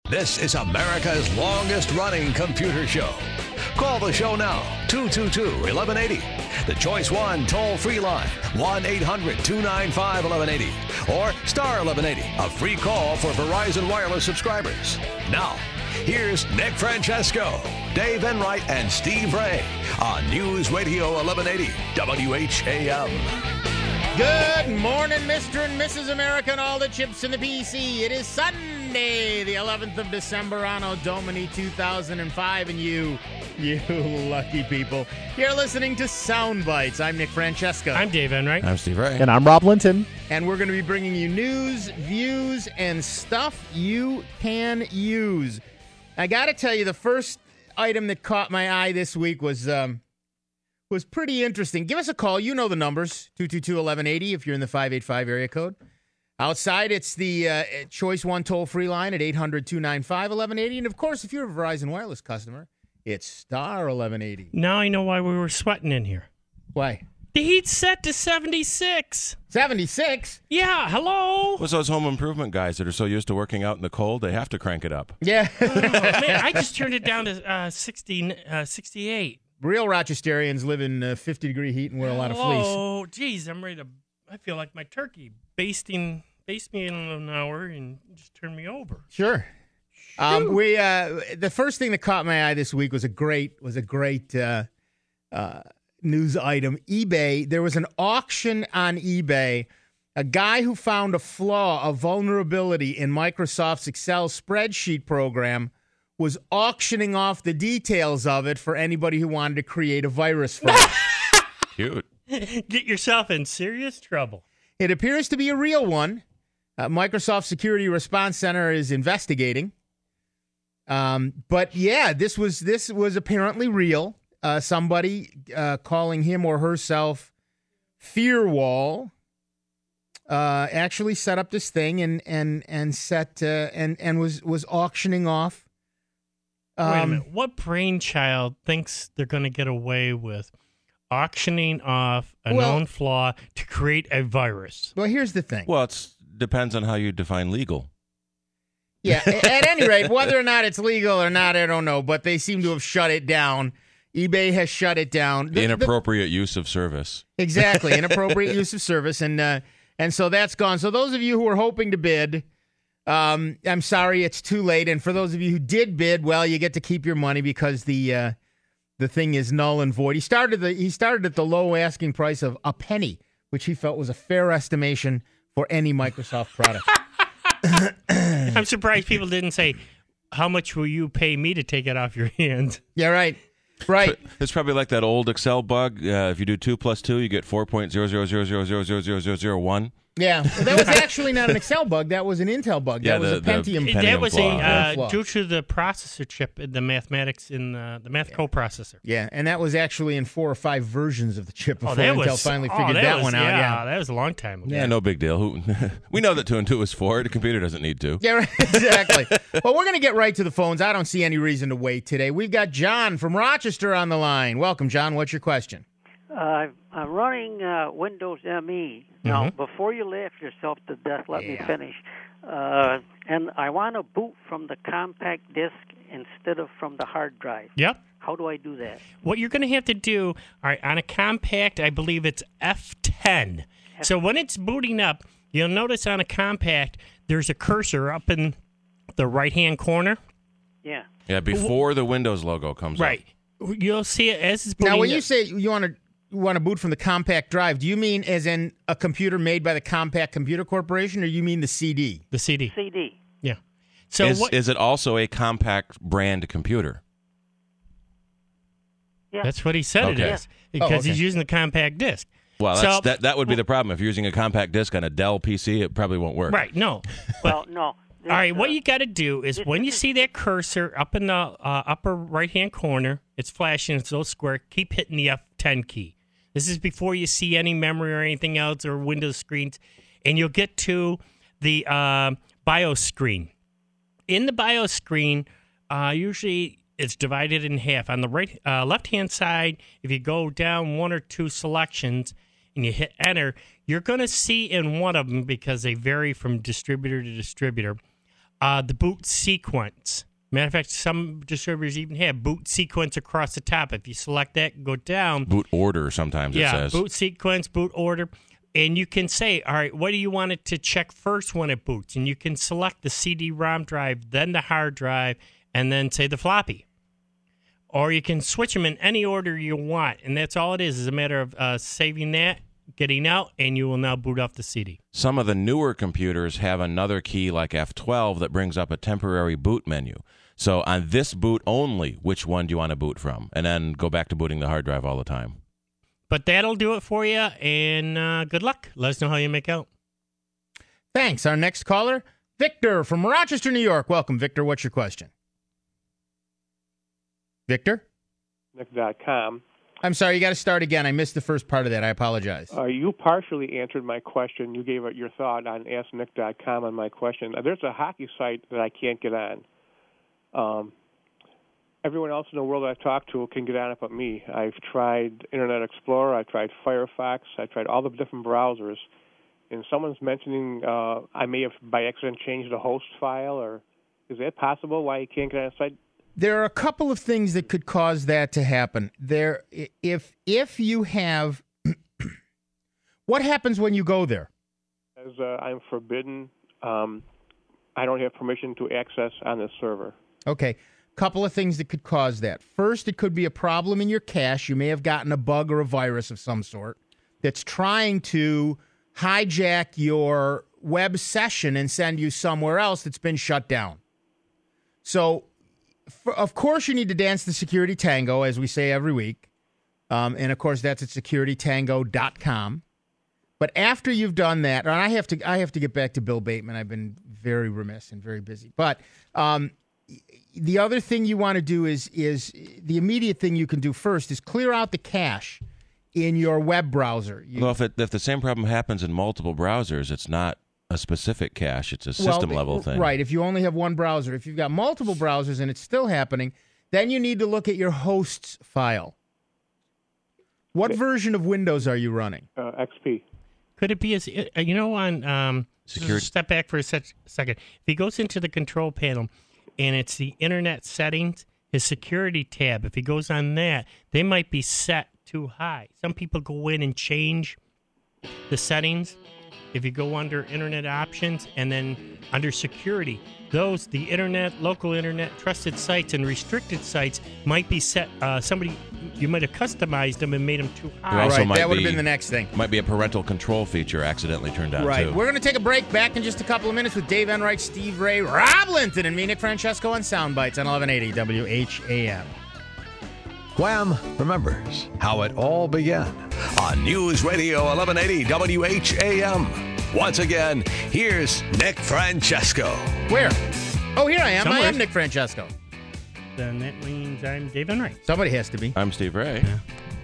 This is America's longest-running computer show. Call the show now, 222-1180. The Choice 1 toll-free line, 1-800-295-1180. Or star 1180, a free call for Verizon Wireless subscribers. Now, here's Nick Francesco, Dave Enright, and Steve Ray on News Radio 1180 WHAM. Good morning, Mr. and Mrs. America and all the chips in the PC. It is Sunday, the 11th of December, Anno Domini 2005, and you lucky people, you're listening to Sound Bites. I'm Nick Francesco. I'm Dave Enright. I'm Steve Ray. And I'm Rob Linton. And we're going to be bringing you news, views, and stuff you can use. I got to tell you, the first item that caught my eye this week was pretty interesting. Give us a call. You know the numbers, 222-1180 if you're in the 585 area code. Outside, it's the Choice 1 toll-free line at 800-295-1180. And, of course, if you're a Verizon Wireless customer, it's star 1180. Now I know why we were sweating in here. Why? The heat's set to 76. 76? Yeah, hello. What's those home improvement guys that are so used to working out in the cold, they have to crank it up. Yeah. Man, I just turned it down to 68. Real Rochesterians live in 50-degree heat and wear a lot of fleece. Oh, geez, I feel like my turkey. Baste me in an hour and just turn me over. Sure. The first thing that caught my eye this week was a great news item. eBay. There was an auction on eBay. A guy who found a flaw, a vulnerability in Microsoft's Excel spreadsheet program, was auctioning off the details of it for anybody who wanted to create a virus for it. Cute. Get yourself in serious trouble. It appears to be a real one. Microsoft Security Response Center is investigating. But yeah, this was apparently real. Somebody calling him or herself Fearwall actually set up this thing and was auctioning off. Wait a minute. What brainchild thinks they're going to get away with auctioning off a known flaw to create a virus? Well, here's the thing. Well, it depends on how you define legal. Yeah, at any rate, whether or not it's legal or not, I don't know, but they seem to have shut it down. eBay has shut it down. Inappropriate use of service. Exactly, inappropriate use of service, and so that's gone. So those of you who are hoping to bid, I'm sorry, it's too late. And for those of you who did bid, well, you get to keep your money because the thing is null and void. He started at the low asking price of a penny, which he felt was a fair estimation for any Microsoft product. I'm surprised people didn't say, how much will you pay me to take it off your hands? Yeah, right. Right. It's probably like that old Excel bug. If you do 2 + 2, you get 4.000000001. Yeah, well, that was actually not an Excel bug. That was an Intel bug. That was a Pentium. That was flaw. due to the processor chip in the mathematics in the math coprocessor. Yeah, and that was actually in 4 or 5 versions of the chip before Intel finally figured that one out. Yeah, that was a long time ago. Yeah, no big deal. We know that 2 and 2 is 4. The computer doesn't need to. Yeah, right, exactly. Well, we're going to get right to the phones. I don't see any reason to wait today. We've got John from Rochester on the line. Welcome, John. What's your question? I'm running Windows ME. Now, before you laugh yourself to death, let me finish. And I want to boot from the compact disk instead of from the hard drive. Yep. How do I do that? What you're going to have to do, all right, on a compact, I believe it's F10. So when it's booting up, you'll notice on a compact, there's a cursor up in the right-hand corner. Yeah. Yeah, before the Windows logo comes up. Right. You'll see it as it's booting. Now, when you say you want to boot from the compact drive, do you mean as in a computer made by the Compaq Computer Corporation, or you mean the CD? The CD. CD. Yeah. So is it also a Compaq brand computer? Yeah. That's what he said it is. Because he's using the compact disc. Well, that would be the problem. If you're using a compact disc on a Dell PC, it probably won't work. Right, no. Well, no. All right, what you got to do is when you see that cursor up in the upper right-hand corner, it's flashing, it's a little square, keep hitting the F10 key. This is before you see any memory or anything else or Windows screens, and you'll get to the BIOS screen. In the BIOS screen, usually it's divided in half. On the left-hand side, if you go down 1 or 2 selections and you hit enter, you're going to see in one of them, because they vary from distributor to distributor, the boot sequence. Matter of fact, some distributors even have boot sequence across the top. If you select that, go down. Boot order sometimes it says. Boot sequence, boot order. And you can say, all right, what do you want it to check first when it boots? And you can select the CD-ROM drive, then the hard drive, and then say the floppy. Or you can switch them in any order you want. And that's all it is a matter of saving that, getting out, and you will now boot off the CD. Some of the newer computers have another key like F12 that brings up a temporary boot menu. So on this boot only, which one do you want to boot from? And then go back to booting the hard drive all the time. But that'll do it for you, and good luck. Let us know how you make out. Thanks. Our next caller, Victor from Rochester, New York. Welcome, Victor. What's your question? Victor? Nick.com. I'm sorry, you got to start again. I missed the first part of that. I apologize. You partially answered my question. You gave your thought on AskNick.com on my question. There's a hockey site that I can't get on. Everyone else in the world I've talked to can get on it but me. I've tried Internet Explorer. I've tried Firefox. I've tried all the different browsers. And someone's mentioning I may have by accident changed the host file. Or is that possible, why you can't get on a site? There are a couple of things that could cause that to happen. If you have, what happens when you go there? As I'm forbidden, I don't have permission to access on this server. Okay, couple of things that could cause that. First, it could be a problem in your cache. You may have gotten a bug or a virus of some sort that's trying to hijack your web session and send you somewhere else that's been shut down. So, of course, you need to dance the security tango, as we say every week. And, of course, that's at securitytango.com. But after you've done that, and I have to get back to Bill Bateman. I've been very remiss and very busy. But the other thing you want to do is the immediate thing you can do first is clear out the cache in your web browser. Well, if the same problem happens in multiple browsers, it's not a specific cache. It's a system-level thing. Right. If you only have one browser. If you've got multiple browsers and it's still happening, then you need to look at your hosts file. What version of Windows are you running? XP. Could it be as on Security. Step back for a second. If he goes into the control panel and it's the internet settings, his security tab, if he goes on that, they might be set too high. Some people go in and change the settings. If you go under internet options and then under security, the internet, local internet, trusted sites, and restricted sites might be set. You might have customized them and made them too high. Also right, that would have been the next thing. Might be a parental control feature accidentally turned on, right. too. We're going to take a break. Back in just a couple of minutes with Dave Enright, Steve Ray, Rob Linton, and me, Nick Francesco, on Soundbites on 1180 WHAM. Wham remembers how it all began on News Radio 1180 WHAM. Once again, here's Nick Francesco. Where? Oh, here I am. Somewhere. I am Nick Francesco. Then that means I'm Dave Enright. Somebody has to be. I'm Steve Ray. Yeah.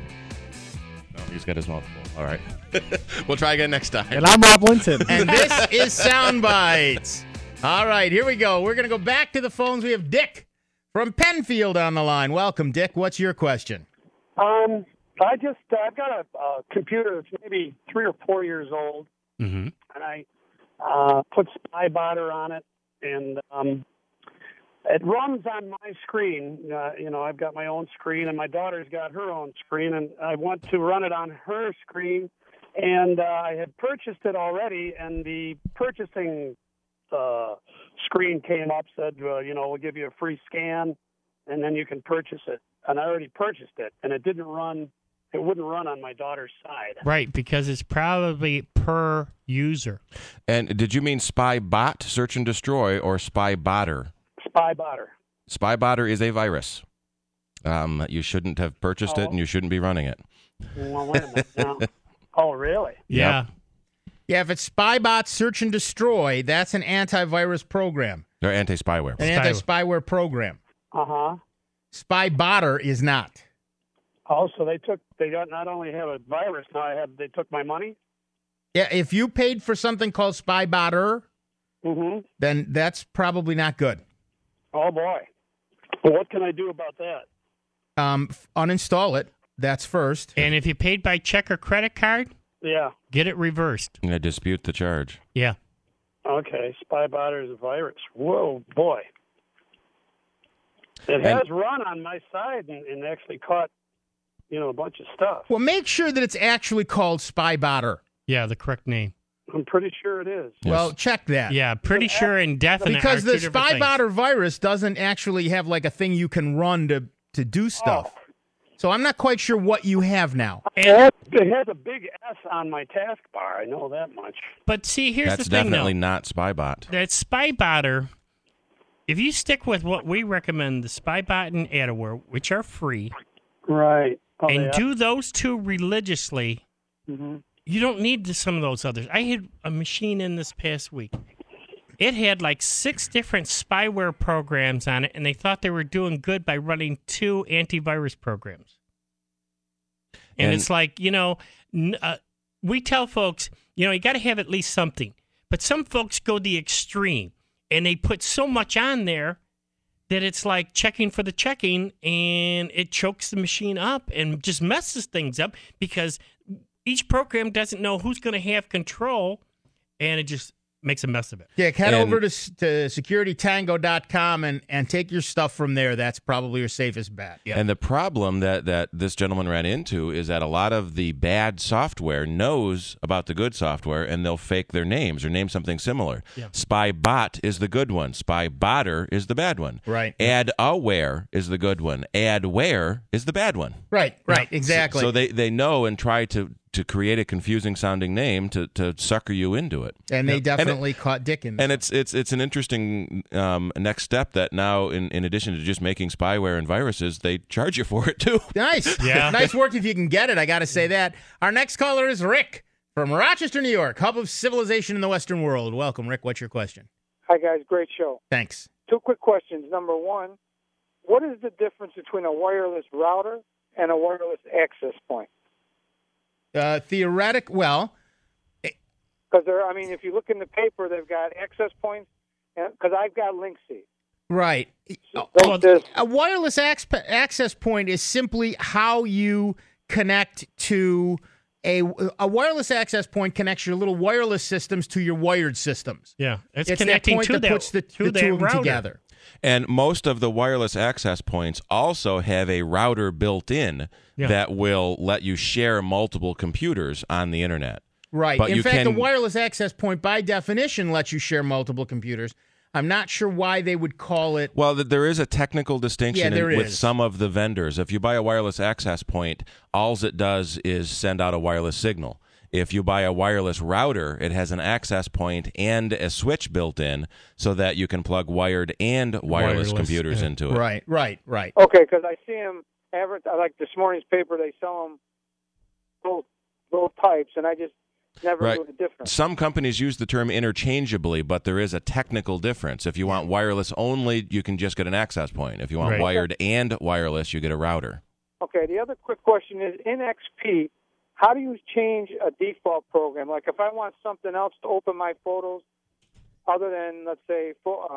Oh, he's got his mouth full. All right. We'll try again next time. And I'm Rob Linton. And this is Soundbites. All right, here we go. We're going to go back to the phones. We have Dick from Penfield on the line. Welcome, Dick. What's your question? I've got a computer that's maybe 3 or 4 years old, Mm-hmm. and I put SpyBotter on it, and it runs on my screen. I've got my own screen, and my daughter's got her own screen, and I want to run it on her screen, and I had purchased it already, and the purchasing screen came up, said, we'll give you a free scan, and then you can purchase it. And I already purchased it, and it wouldn't run on my daughter's side. Right, because it's probably per user. And did you mean SpyBot, search and destroy, or SpyBotter? SpyBotter. SpyBotter is a virus. You shouldn't have purchased it, and you shouldn't be running it. Well, wait a minute now. Oh, really? Yeah. Yep. Yeah, if it's SpyBot Search and Destroy, that's an antivirus program. Or anti-spyware. An anti-spyware program. Uh-huh. SpyBotter is not. Oh, so they not only have a virus, they took my money? Yeah, if you paid for something called SpyBotter, Mm-hmm. then that's probably not good. Oh, boy. Well, what can I do about that? Uninstall it. That's first. And if you paid by check or credit card, Yeah. get it reversed. I'm going to dispute the charge. Yeah. Okay, SpyBotter is a virus. Whoa, boy. It has run on my side and actually caught, a bunch of stuff. Well, make sure that it's actually called SpyBotter. Yeah, the correct name. I'm pretty sure it is. Yes. Well, check that. Yeah, pretty sure and definite. Because are the two different things. SpyBotter virus doesn't actually have like a thing you can run to do stuff. Oh. So I'm not quite sure what you have now. It has a big S on my taskbar. I know that much. But see, here's That's the thing, definitely though. not SpyBot. That SpyBotter, if you stick with what we recommend, the SpyBot and Adaware, which are free, Right. Oh, and yeah. do those two religiously, Mm-hmm. you don't need some of those others. I had a machine in this past week. It had like 6 different spyware programs on it, and they thought they were doing good by running 2 antivirus programs. And it's like, we tell folks, you got to have at least something. But some folks go the extreme, and they put so much on there that it's like checking for the checking, and it chokes the machine up and just messes things up because each program doesn't know who's going to have control, and it just makes a mess of it. Yeah, head over to securitytango.com and take your stuff from there. That's probably your safest bet. Yeah. And the problem that this gentleman ran into is that a lot of the bad software knows about the good software, and they'll fake their names or name something similar. Yeah. SpyBot is the good one. SpyBotter is the bad one. Right. Adaware is the good one. Adware is the bad one. Right, exactly. So they know and try to create a confusing sounding name to sucker you into it. And they definitely caught Dickens. And it's an interesting next step that now, in addition to just making spyware and viruses, they charge you for it too. Nice. Yeah. Nice work if you can get it. I got to say that. Our next caller is Rick from Rochester, New York, hub of civilization in the Western world. Welcome, Rick. What's your question? Hi, guys. Great show. Thanks. 2 quick questions. Number 1, what is the difference between a wireless router and a wireless access point? Well, because if you look in the paper, they've got access points. Because I've got LinkC. right. So A wireless access point is simply how you connect to a wireless access point connects your little wireless systems to your wired systems. Yeah, it's that connecting point to that puts the two of them router together. And most of the wireless access points also have a router built in that will let you share multiple computers on the internet. Right. But in you fact, can- a wireless access point, by definition, lets you share multiple computers. I'm not sure why they would call it. Well, there is a technical distinction Yeah, there with is. some of the vendors. If you buy a wireless access point, all it does is send out a wireless signal. If you buy a wireless router, it has an access point and a switch built in so that you can plug wired and wireless computers into it. Right. Okay, because I see them like this morning's paper. They sell them both types, and I just never knew the difference. Some companies use the term interchangeably, but there is a technical difference. If you want wireless only, you can just get an access point. If you want wired and wireless, you get a router. Okay, the other quick question is, in XP, how do you change a default program? Like if I want something else to open my photos other than, let's say,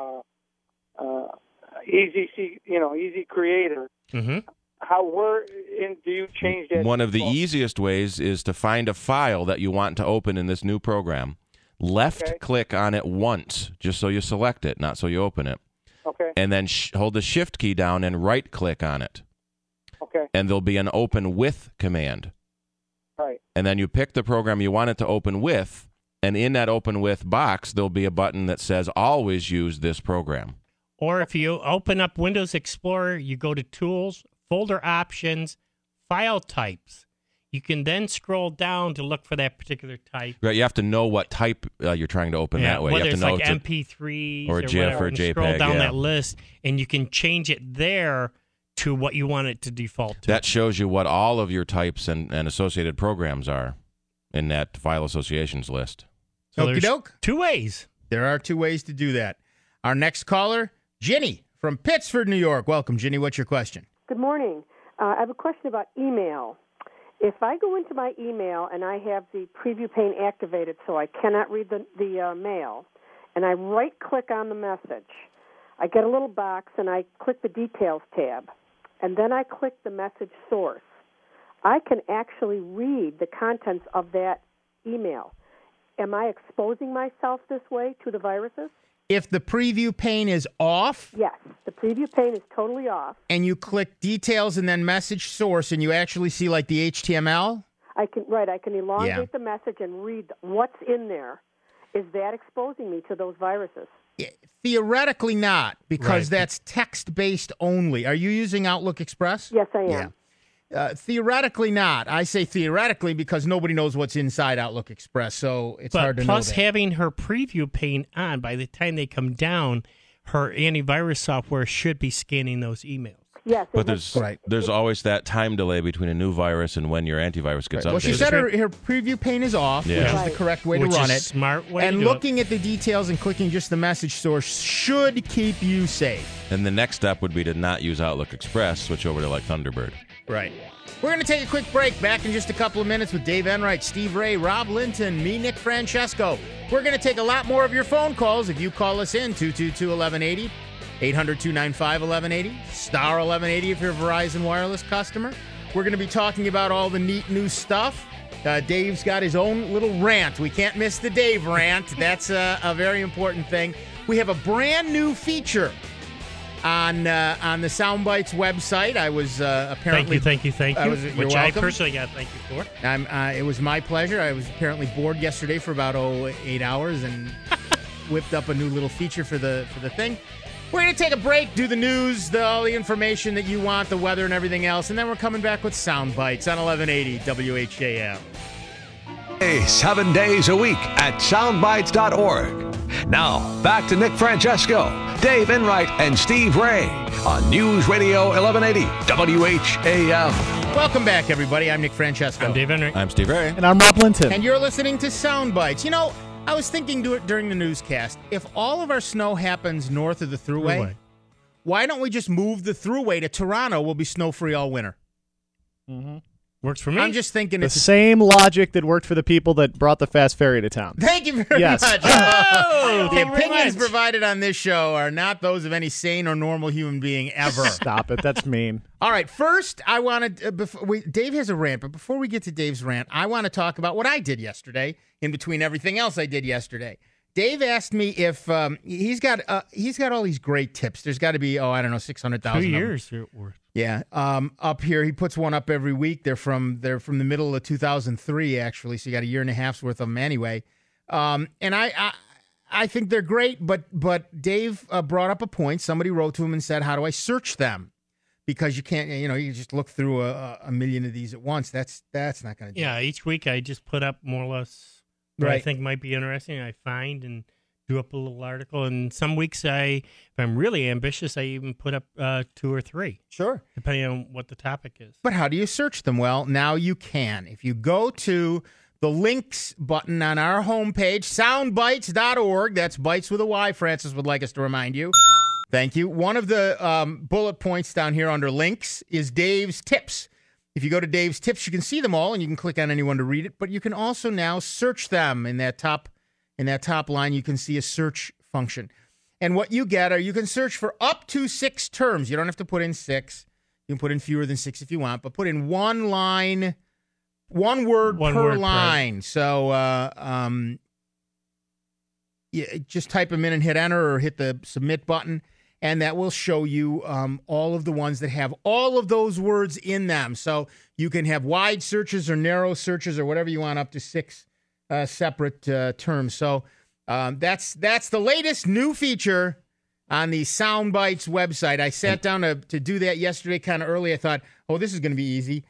Easy Creator, where do you change that? One of the easiest ways is to find a file that you want to open in this new program. Left-click on it once, just so you select it, not so you open it. Okay. And then hold the Shift key down and right-click on it. Okay. And there'll be an Open With command. Right. And then you pick the program you want it to open with, and in that Open With box, there'll be a button that says Always Use This Program. Or if you open up Windows Explorer, you go to Tools, Folder Options, File Types. You can then scroll down to look for that particular type. Right, you have to know what type you're trying to open that way. Whether you have it's to know like it's MP3s or GIF whatever, or and JPEG. scroll down that list, and you can change it there to what you want it to default to. That shows you what all of your types and associated programs are in that file associations list. So Okie there's doke. 2 ways. There are 2 ways to do that. Our next caller, Ginny from Pittsford, New York. Welcome, Ginny. What's your question? Good morning. I have a question about email. If I go into my email and I have the preview pane activated so I cannot read the mail, and I right-click on the message, I get a little box and I click the Details tab, and then I click the message source. I can actually read the contents of that email. am I exposing myself this way to the viruses? If the preview pane is off, Yes, the preview pane is totally off. and you click details and then message source, and you actually see like the HTML. I can elongate Yeah. the message and read what's in there. Is that exposing me to those viruses? Theoretically not, because Right. that's text-based only. Are you using Outlook Express? Yes, I am. Theoretically not. I say theoretically because nobody knows what's inside Outlook Express, so it's hard But to plus know that. having her preview pane on, by the time they come down, her antivirus software should be scanning those emails. Yes, But there's always that time delay between a new virus and when your antivirus gets updated. Well, she said her preview pane is off, Yeah. which is the correct way Which to run is it. smart way and to do looking at the details and clicking just the message source should keep you safe. And the next step would be to not use Outlook Express, switch over to like Thunderbird. Right. We're going to take a quick break. Back in just a couple of minutes with Dave Enright, Steve Ray, Rob Linton, me, Nick Francesco. We're going to take a lot more of your phone calls if you call us in, 222-1180, 800-295-1180, star 1180 if you're a Verizon Wireless customer. We're going to be talking about all the neat new stuff. Dave's got his own little rant. We can't miss the Dave rant. That's a very important thing. We have a brand new feature on the Soundbites website. I was apparently Thank you. you're Which I welcome. personally got to thank you for. It was my pleasure. I was apparently bored yesterday for about 8 hours and whipped up a new little feature for the thing. We're going to take a break, do the news, all the information that you want, the weather and everything else, and then we're coming back with Soundbites on 1180 WHAL. 7 days a week at soundbites.org. Now, back to Nick Francesco, Dave Enright, and Steve Ray on News Radio 1180 WHAL. Welcome back, everybody. I'm Nick Francesco. I'm Dave Enright. I'm Steve Ray. And I'm Rob Linton. And you're listening to Soundbites. You know, I was thinking during the newscast, if all of our snow happens north of the Thruway, why don't we just move the Thruway to Toronto? We'll be snow-free all winter. Mm-hmm. Works for me. I'm just thinking The same logic that worked for the people that brought the fast ferry to town. Thank you very Yes. much. Oh, The thank you very opinions much. provided on this show are not those of any sane or normal human being ever. Stop it. That's mean. All right, first, I wanted Dave has a rant, but before we get to Dave's rant, I want to talk about what I did yesterday in between everything else I did yesterday. Dave asked me if he's got all these great tips. There's got to be 600,000. 2 years worth. Yeah, up here he puts one up every week. They're from the middle of 2003 actually, so you got a year and a half's worth of them anyway. And I think they're great, but Dave brought up a point. Somebody wrote to him and said, "How do I search them?" Because you can't, you just look through a million of these at once. That's not going to do it. Yeah, each week I just put up more or less what I Right. think might be interesting. I find and do up a little article. And some weeks if I'm really ambitious, I even put up 2 or 3. Sure. Depending on what the topic is. But how do you search them? Well, now you can. If you go to the links button on our homepage, soundbites.org, that's bites with a Y, Francis would like us to remind you. Thank you. One of the bullet points down here under links is Dave's tips. If you go to Dave's tips, you can see them all, and you can click on anyone to read it. But you can also now search them in that top line. You can see a search function, and what you get are you can search for up to 6 terms. You don't have to put in 6. You can put in fewer than 6 if you want, but put in one line, one word per line. So just type them in and hit enter or hit the submit button. And that will show you all of the ones that have all of those words in them. So you can have wide searches or narrow searches or whatever you want, up to 6 separate terms. So that's the latest new feature on the Soundbites website. I sat down to do that yesterday kind of early. I thought, this is going to be easy.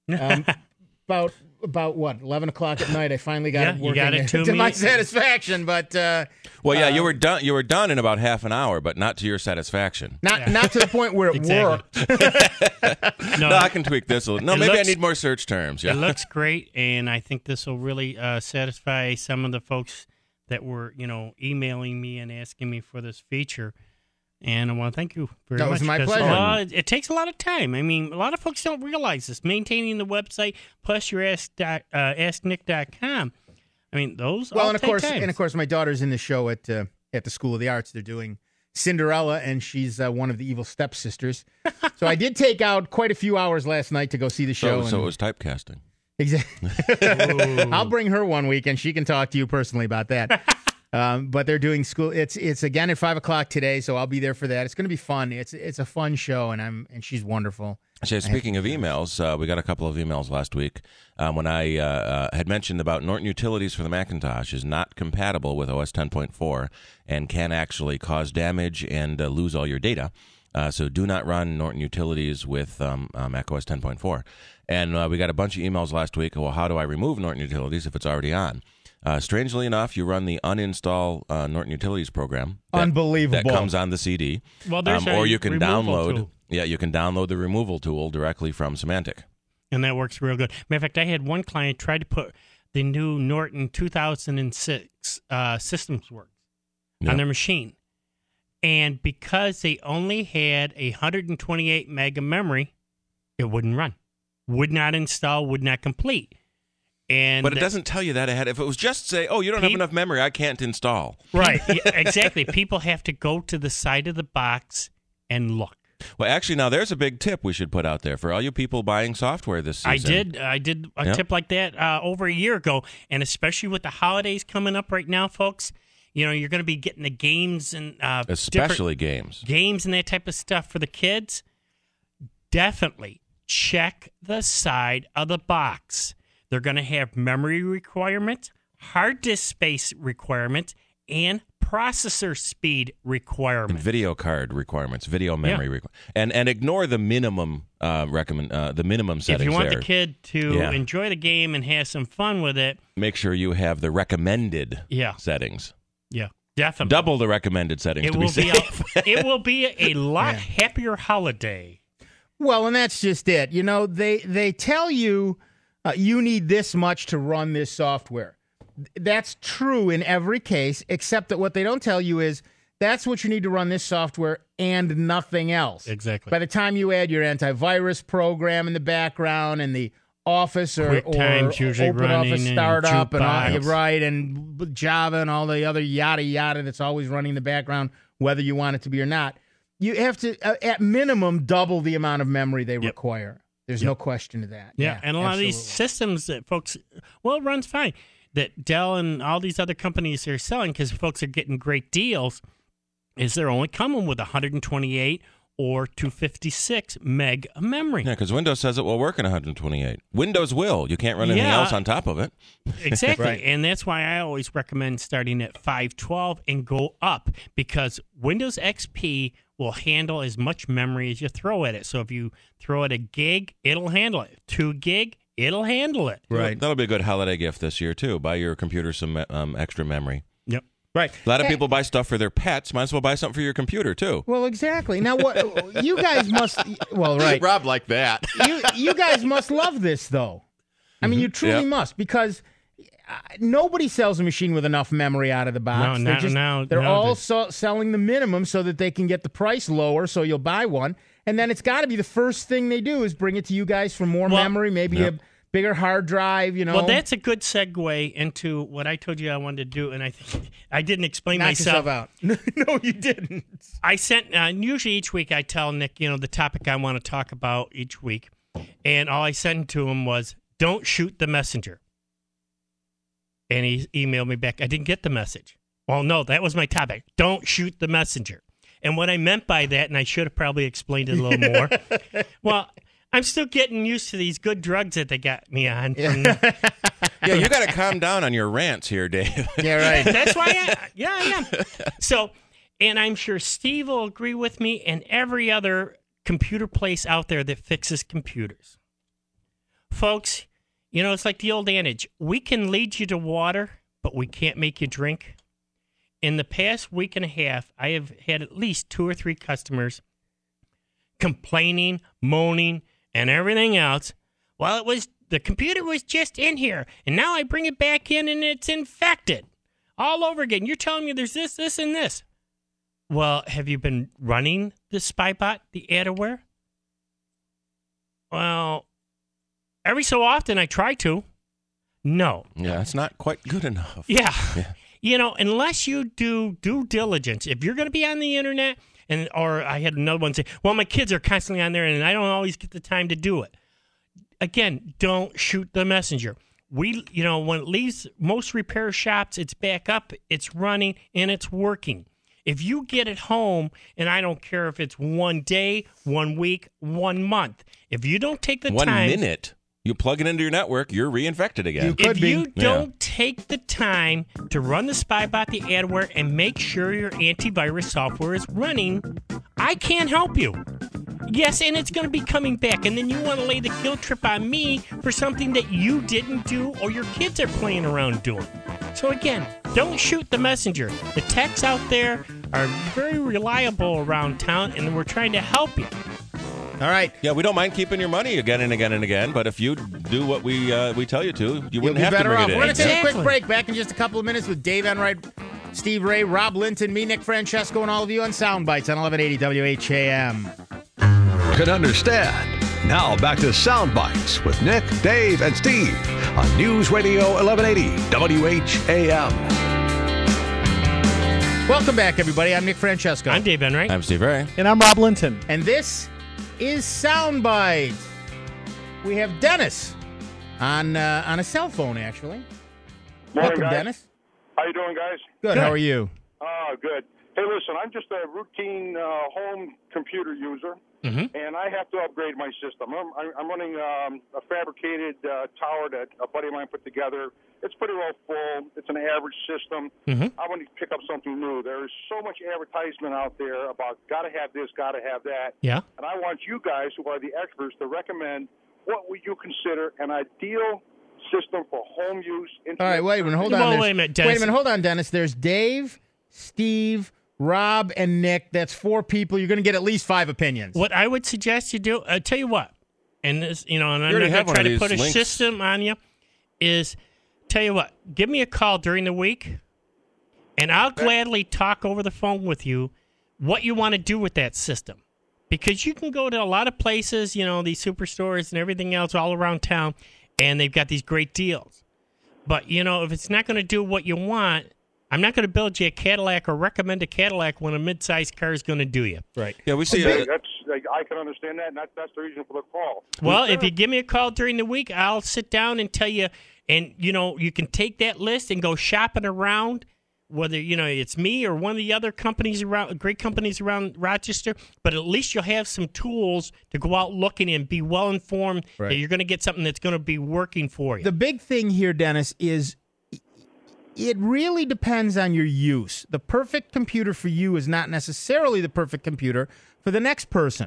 About what, 11 o'clock at night, I finally got it working you got it to my satisfaction. But you were done. You were done in about half an hour, but not to your satisfaction. Not to the point where it worked. No, I can tweak this a little. No, maybe I need more search terms. Yeah. It looks great, and I think this will really satisfy some of the folks that were, emailing me and asking me for this feature. And I want to thank you very much. That was my pleasure. It takes a lot of time. I mean, a lot of folks don't realize this. Maintaining the website, plus your AskNick.com. I mean, those all and of take course, time. and of course, my daughter's in the show at the School of the Arts. They're doing Cinderella, and she's one of the evil stepsisters. So I did take out quite a few hours last night to go see the show. So it was typecasting. Exactly. I'll bring her one week, and she can talk to you personally about that. But they're doing school. It's again at 5:00 today, so I'll be there for that. It's going to be fun. It's a fun show, and she's wonderful. Speaking of emails, we got a couple of emails last week when I had mentioned about Norton Utilities for the Macintosh is not compatible with OS 10.4 and can actually cause damage and lose all your data. So do not run Norton Utilities with Mac OS 10.4. And we got a bunch of emails last week. Well, how do I remove Norton Utilities if it's already on? Strangely enough, you run the uninstall Norton Utilities program. Unbelievable. That comes on the CD. Well, there's or you can download. Tool. Yeah, you can download the removal tool directly from Symantec. And that works real good. Matter of fact, I had one client try to put the new Norton 2006 Systems Works on their machine. And because they only had 128 meg of memory, it wouldn't run. Would not install, would not complete. But it doesn't tell you that ahead. If it was just say, you don't have enough memory, I can't install. Right, exactly. People have to go to the side of the box and look. Well, actually, now there's a big tip we should put out there for all you people buying software this season. I did a tip like that over a year ago, and especially with the holidays coming up right now, folks. You're going to be getting the games and especially games and that type of stuff for the kids. Definitely check the side of the box. They're going to have memory requirements, hard disk space requirements, and processor speed requirements. And video card requirements, video memory requirements. And ignore the minimum the minimum settings. If you want there. the kid to enjoy the game and have some fun with it, make sure you have the recommended settings. Yeah, definitely. Double the recommended settings to be safe. It will be a lot happier holiday. Well, and that's just it. They tell you you need this much to run this software. That's true in every case, except that what they don't tell you is that's what you need to run this software and nothing else. Exactly. By the time you add your antivirus program in the background and the Office or Open Office Startup and and Java and all the other yada yada that's always running in the background, whether you want it to be or not, you have to, at minimum, double the amount of memory they require. There's no question to that. Yeah, and a lot of these systems that folks, it runs fine. That Dell and all these other companies are selling because folks are getting great deals is they're only coming with 128 or 256 meg of memory. Yeah, because Windows says it will work in 128. Windows will. You can't run anything else on top of it. Exactly. Right. And that's why I always recommend starting at 512 and go up because Windows XP will handle as much memory as you throw at it. So if you throw it a gig, it'll handle it. 2 gig, it'll handle it. Right. That'll be a good holiday gift this year, too. Buy your computer some extra memory. Yep. Right. A lot of people buy stuff for their pets. Might as well buy something for your computer, too. Well, exactly. Now, what you guys must... Well, right. Rob like that. You guys must love this, though. I mean, you truly must, because nobody sells a machine with enough memory out of the box. They're all selling the minimum so that they can get the price lower, so you'll buy one. And then it's got to be the first thing they do is bring it to you guys for more memory, maybe a bigger hard drive, Well, that's a good segue into what I told you I wanted to do, and I think I didn't explain myself. Knock yourself out. No, you didn't. I sent, usually each week I tell Nick, the topic I want to talk about each week, and all I sent to him was, don't shoot the messenger. And he emailed me back, I didn't get the message. Well, no, that was my topic. Don't shoot the messenger. And what I meant by that, and I should have probably explained it a little more, well, I'm still getting used to these good drugs that they got me on. Yeah, you got to calm down on your rants here, Dave. Yeah, right. That's why I am. So, and I'm sure Steve will agree with me and every other computer place out there that fixes computers. Folks, it's like the old adage, we can lead you to water, but we can't make you drink. In the past week and a half, I have had at least 2 or 3 customers complaining, moaning, and everything else. Well, the computer was just in here, and now I bring it back in, and it's infected all over again. You're telling me there's this, and this. Well, have you been running the SpyBot, the adware? Well, every so often I try to. No. Yeah, it's not quite good enough. Yeah. Unless you do due diligence, if you're going to be on the internet, or I had another one say, well, my kids are constantly on there and I don't always get the time to do it. again, don't shoot the messenger. When it leaves most repair shops, it's back up, it's running, and it's working. If you get it home, and I don't care if it's 1 day, 1 week, 1 month, if you don't take the time... 1 minute. You plug it into your network, you're reinfected again. You don't take the time to run the SpyBot, the adware, and make sure your antivirus software is running, I can't help you. Yes, and it's going to be coming back, and then you want to lay the guilt trip on me for something that you didn't do or your kids are playing around doing. So again, don't shoot the messenger. The techs out there are very reliable around town, and we're trying to help you. All right. Yeah, we don't mind keeping your money again and again and again, but if you do what we tell you to, you wouldn't have to bring it in. We're going to take a quick break. Back in just a couple of minutes with Dave Enright, Steve Ray, Rob Linton, me, Nick Francesco, and all of you on Soundbites on 1180 WHAM. Can understand. Now back to Soundbites with Nick, Dave, and Steve on News Radio 1180 WHAM. Welcome back, everybody. I'm Nick Francesco. I'm Dave Enright. I'm Steve Ray. And I'm Rob Linton. And this is Soundbites. We have Dennis on a cell phone, actually. Morning, Welcome, guys. Dennis. How you doing, guys? Good. How are you? Good. Hey, listen, I'm just a routine home computer user, and I have to upgrade my system. I'm running a fabricated tower that a buddy of mine put together. It's pretty well full. It's an average system. I want to pick up something new. There's so much advertisement out there about got to have this, got to have that. Yeah. And I want you guys, who are the experts, to recommend what would you consider an ideal system for home use. All right, wait a minute. Hold on. Wait a minute, Dennis. Wait a minute. Hold on, Dennis. There's Dave, Steve, Rob, and Nick. That's 4 people. You're going to get at least 5 opinions. What I would suggest you do, I'll tell you what, and this, and I'm not going to try to put a system on you, is tell you what, give me a call during the week, and I'll gladly talk over the phone with you what you want to do with that system. Because you can go to a lot of places, these superstores and everything else all around town, and they've got these great deals. But, if it's not going to do what you want, I'm not going to build you a Cadillac or recommend a Cadillac when a mid-sized car is going to do you. Right. Yeah, we see I can understand that, and that's the reason for the call. Well, if you give me a call during the week, I'll sit down and tell you, and, you can take that list and go shopping around, whether, it's me or one of the other companies around, great companies around Rochester, but at least you'll have some tools to go out looking and be well-informed that you're going to get something that's going to be working for you. The big thing here, Dennis, is it really depends on your use. The perfect computer for you is not necessarily the perfect computer for the next person.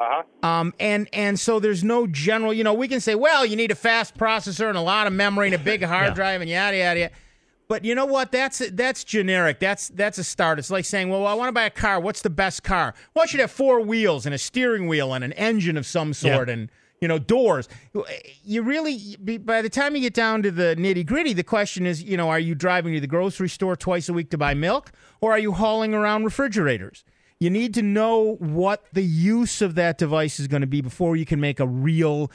And so there's no general, we can say, well, you need a fast processor and a lot of memory and a big hard drive and yada, yada, yada. But you know what? That's generic. That's a start. It's like saying, well, I want to buy a car. What's the best car? Well, it should have 4 wheels and a steering wheel and an engine of some sort and, doors. You really, by the time you get down to the nitty gritty, the question is, are you driving to the grocery store twice a week to buy milk, or are you hauling around refrigerators? You need to know what the use of that device is going to be before you can make a real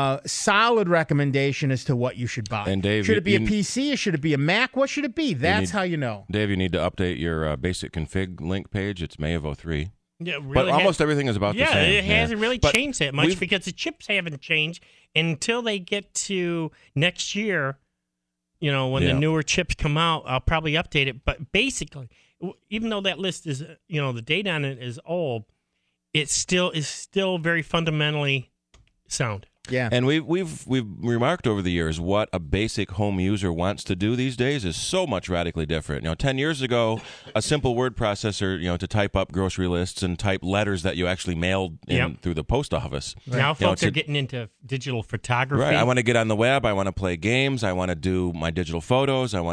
solid recommendation as to what you should buy. And Dave, should it be a PC or should it be a Mac? What should it be? That's how you know. Dave, you need to update your basic config link page. It's May of 2003. Yeah, really but almost everything is about the same. Yeah, it hasn't really changed that much because the chips haven't changed until they get to next year. When the newer chips come out, I'll probably update it. But basically, even though that list is, the data on it is old, it still is very fundamentally sound. Yeah. And we've remarked over the years what a basic home user wants to do these days is so much radically different. 10 years ago, a simple word processor, to type up grocery lists and type letters that you actually mailed in through the post office. Right. Now folks are getting into digital photography. Right. I want to get on the web. I want to play games. I want to do my digital photos. I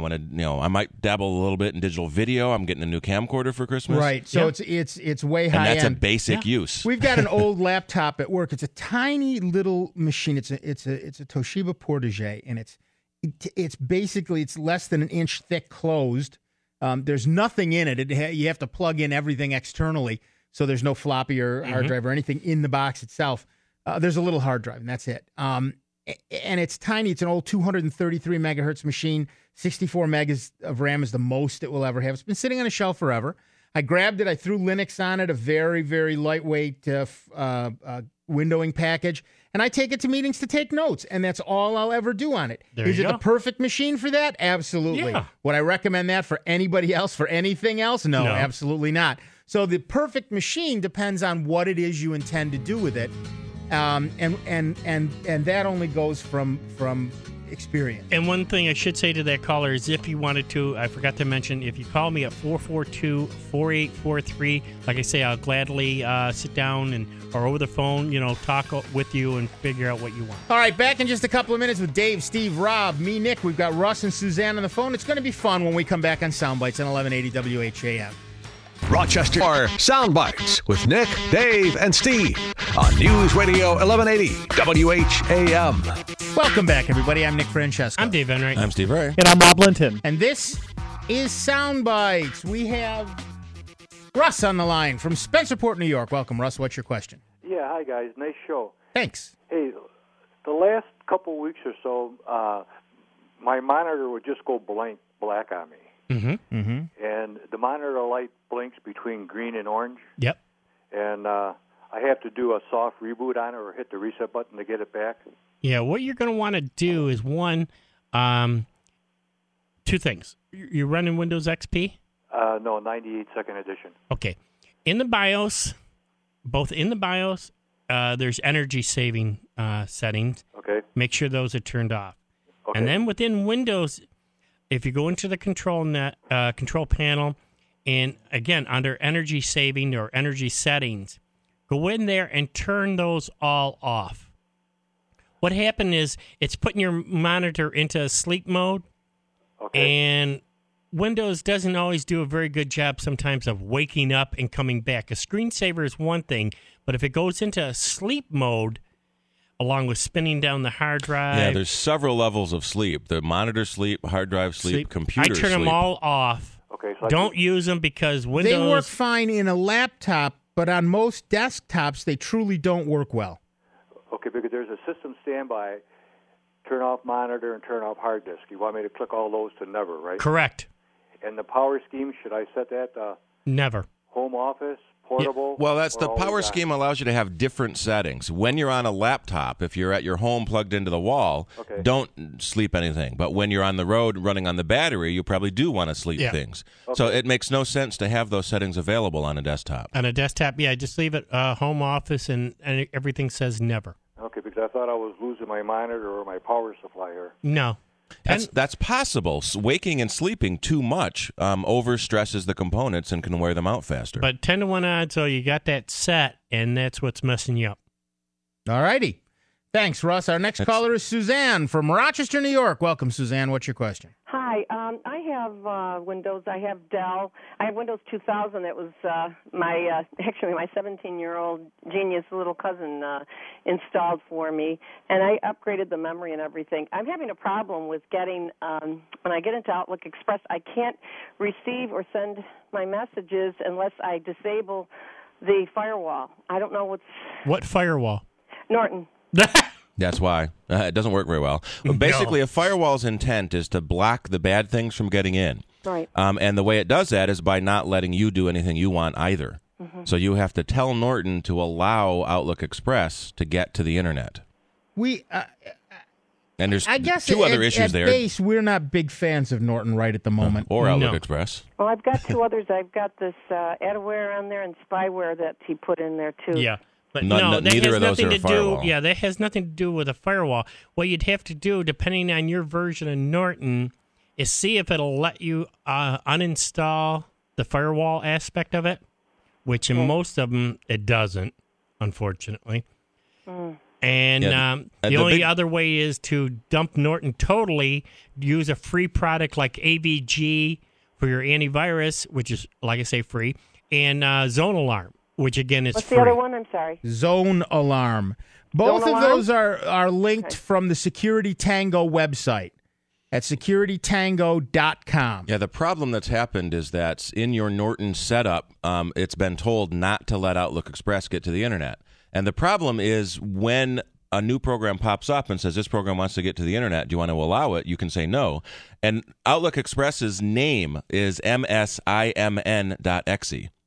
might dabble a little bit in digital video. I'm getting a new camcorder for Christmas. Right. So it's way high end. And that's a basic use. We've got an old laptop at work. It's a tiny little machine. It's a Toshiba Portage, and it's basically it's less than an inch thick closed. There's nothing in it. You have to plug in everything externally, so there's no floppy or hard drive or anything in the box itself. There's a little hard drive, and that's it. And it's tiny. It's an old 233 megahertz machine. 64 megas of RAM is the most it will ever have. It's been sitting on a shelf forever. I grabbed it. I threw Linux on it, a very, very lightweight windowing package, and I take it to meetings to take notes, and that's all I'll ever do on it. There Is you it go. the perfect machine for that? Absolutely. Yeah. Would I recommend that for anybody else, for anything else? No, No. absolutely not. So the perfect machine depends on what it is you intend to do with it, and that only goes from experience. And one thing I should say to that caller is if you wanted to, I forgot to mention, if you call me at 442-4843, like I say, I'll gladly sit down or over the phone, talk with you and figure out what you want. All right, back in just a couple of minutes with Dave, Steve, Rob, me, Nick. We've got Russ and Suzanne on the phone. It's going to be fun when we come back on Soundbites on 1180 WHAM. Rochester are Soundbites with Nick, Dave, and Steve on News Radio 1180 WHAM. Welcome back, everybody. I'm Nick Francesco. I'm Dave Enright. I'm Steve Ray. And I'm Rob Linton. And this is Soundbites. We have Russ on the line from Spencerport, New York. Welcome, Russ. What's your question? Yeah, hi, guys. Nice show. Thanks. Hey, the last couple weeks or so, my monitor would just go black on me. Mm-hmm. Mm-hmm. And the monitor light blinks between green and orange. Yep. And I have to do a soft reboot on it or hit the reset button to get it back. Yeah, what you're going to want to do is, one, two things. You're running Windows XP? No, 98 second edition. Okay. In the BIOS, there's energy saving settings. Okay. Make sure those are turned off. Okay. And then within Windows, if you go into the control panel, and again, under energy saving or energy settings, go in there and turn those all off. What happened is it's putting your monitor into sleep mode, and Windows doesn't always do a very good job sometimes of waking up and coming back. A screensaver is one thing, but if it goes into sleep mode, along with spinning down the hard drive. Yeah, there's several levels of sleep. The monitor sleep, hard drive sleep, computer sleep. I turn them all off. Okay, so don't use them because Windows... They work fine in a laptop, but on most desktops, they truly don't work well. Okay, because there's a system standby, turn off monitor and turn off hard disk. You want me to click all those to never, right? Correct. And the power scheme, should I set that never? Home office, portable? Well, that's the or power always on? scheme allows you to have different settings. When you're on a laptop, if you're at your home plugged into the wall, don't sleep anything. But when you're on the road running on the battery, you probably do want to sleep things. Okay. So it makes no sense to have those settings available on a desktop. On a desktop, just leave it home office and everything says never. Okay, because I thought I was losing my monitor or my power supply here. No. That's possible. Waking and sleeping too much overstresses the components and can wear them out faster. But 10 to 1 odds, so you got that set, and that's what's messing you up. All righty. Thanks, Russ. Our next caller is Suzanne from Rochester, New York. Welcome, Suzanne. What's your question? Hi. I have Windows. I have Dell. I have Windows 2000. That was my 17-year-old genius little cousin installed for me, and I upgraded the memory and everything. I'm having a problem with getting, when I get into Outlook Express, I can't receive or send my messages unless I disable the firewall. I don't know What firewall? Norton. That's why. It doesn't work very well. But basically, a firewall's intent is to block the bad things from getting in. Right. And the way it does that is by not letting you do anything you want either. Mm-hmm. So you have to tell Norton to allow Outlook Express to get to the Internet. And there's I guess two other issues at there. base, we're not big fans of Norton right at the moment. Or Outlook Express. Well, I've got two others. I've got this adware on there and spyware that he put in there, too. Yeah. But neither has of those nothing are a to firewall. do. Yeah, that has nothing to do with a firewall. What you'd have to do, depending on your version of Norton, is see if it'll let you uninstall the firewall aspect of it, which in most of them it doesn't, unfortunately. And the only other way is to dump Norton totally, use a free product like AVG for your antivirus, which is, like I say, free, and Zone Alarm, which again is What's free. the other one? I'm sorry. Zone Alarm. Both Zone of Alarm? those are linked from the Security Tango website at securitytango.com. Yeah, the problem that's happened is that in your Norton setup, it's been told not to let Outlook Express get to the Internet. And the problem is when a new program pops up and says this program wants to get to the Internet, do you want to allow it? You can say no. And Outlook Express's name is msimn.exe.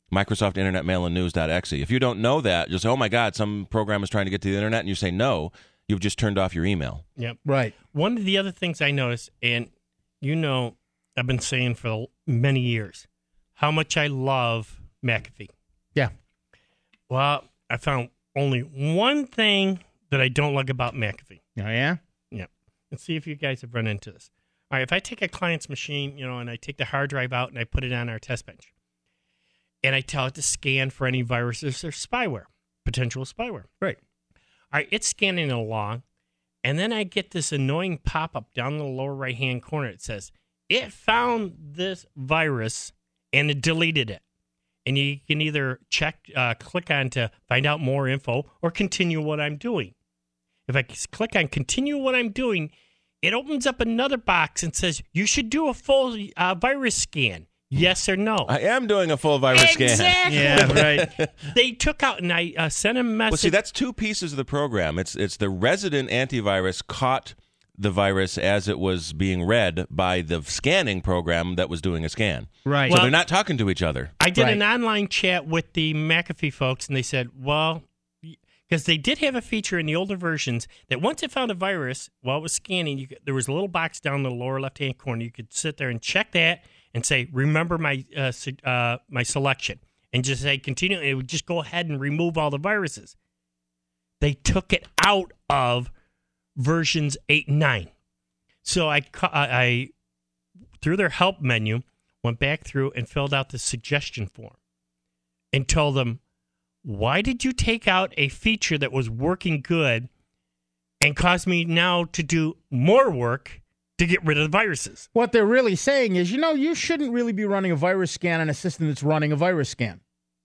Microsoft Internet Mail and News.exe. If you don't know that, just say, oh my God, some program is trying to get to the internet, and you say no, you've just turned off your email. Yep. Right. One of the other things I noticed, and I've been saying for many years, how much I love McAfee. Yeah. Well, I found only one thing that I don't like about McAfee. Oh, yeah? Yep. Let's see if you guys have run into this. All right, if I take a client's machine, and I take the hard drive out and I put it on our test bench, and I tell it to scan for any viruses or spyware, potential spyware. Right. All right, it's scanning along, and then I get this annoying pop-up down in the lower right-hand corner. It says, it found this virus, and it deleted it. And you can either click on to find out more info or continue what I'm doing. If I click on continue what I'm doing, it opens up another box and says, you should do a full virus scan. Yes or no? I am doing a full virus scan. Exactly. Yeah, right. They took out, and I sent a message. Well, see, that's two pieces of the program. It's the resident antivirus caught the virus as it was being read by the scanning program that was doing a scan. Right. So they're not talking to each other. I did an online chat with the McAfee folks, and they said, well, because they did have a feature in the older versions that once it found a virus, while it was scanning, there was a little box down in the lower left-hand corner. You could sit there and check that and say, remember my my selection, and just say continue. It would just go ahead and remove all the viruses. They took it out of versions 8 and 9. So I through their help menu, went back through and filled out the suggestion form and told them, why did you take out a feature that was working good and cause me now to do more work to get rid of the viruses? What they're really saying is, you shouldn't really be running a virus scan on a system that's running a virus scan.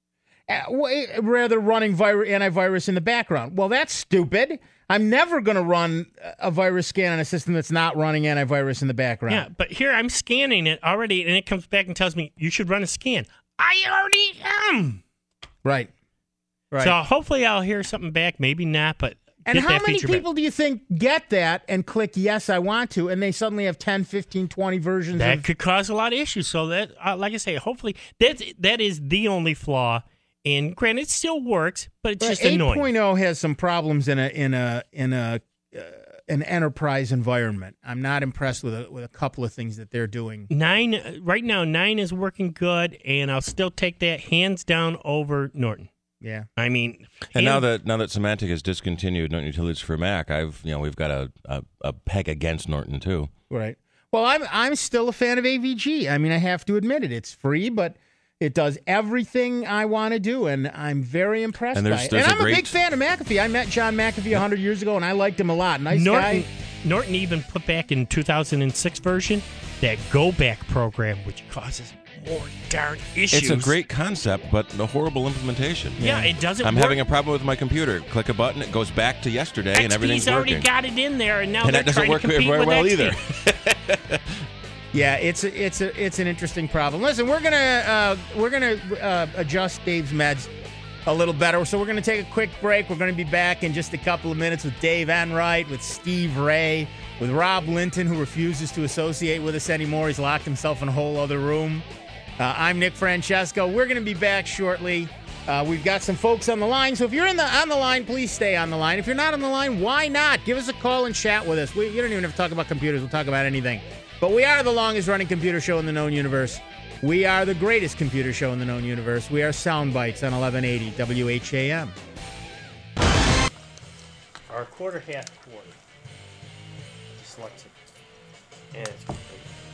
Rather running antivirus in the background. Well, that's stupid. I'm never going to run a virus scan on a system that's not running antivirus in the background. Yeah, but here I'm scanning it already, and it comes back and tells me you should run a scan. I already am. Right. So hopefully I'll hear something back. Maybe not, but and how many people do you think get that and click yes, I want to, and they suddenly have 10, 15, 20 versions? That could cause a lot of issues. So that, like I say, hopefully that is the only flaw. And granted, it still works, but it's just annoying. 8.0 has some problems in an enterprise environment. I'm not impressed with a couple of things that they're doing. 9 right now, 9 is working good, and I'll still take that hands down over Norton. Yeah, I mean, and now that Symantec has discontinued Norton Utilities for Mac, we've got a peg against Norton too. Right. Well, I'm still a fan of AVG. I mean, I have to admit it. It's free, but it does everything I want to do, and I'm very impressed by it. And I'm a big fan of McAfee. I met John McAfee 100 years ago, and I liked him a lot. Nice guy. Norton even put back in 2006 version that Go Back program, which causes more darn issues. It's a great concept, but a horrible implementation. Yeah, it doesn't I'm work. having a problem with my computer. Click a button, it goes back to yesterday, and everything's working. XP's already got it in there, and now they're that doesn't trying work to compete very with well XP. either. Yeah, it's an interesting problem. Listen, we're gonna adjust Dave's meds a little better, so we're gonna take a quick break. We're gonna be back in just a couple of minutes with Dave Enright, with Steve Ray, with Rob Linton, who refuses to associate with us anymore. He's locked himself in a whole other room. I'm Nick Francesco. We're gonna be back shortly. We've got some folks on the line, so if you're on the line, please stay on the line. If you're not on the line, why not? Give us a call and chat with us. You don't even have to talk about computers. We'll talk about anything. But we are the longest-running computer show in the known universe. We are the greatest computer show in the known universe. We are Soundbites on 1180 WHAM. Our quarter-half quarter. Dyslexic. And it's complete.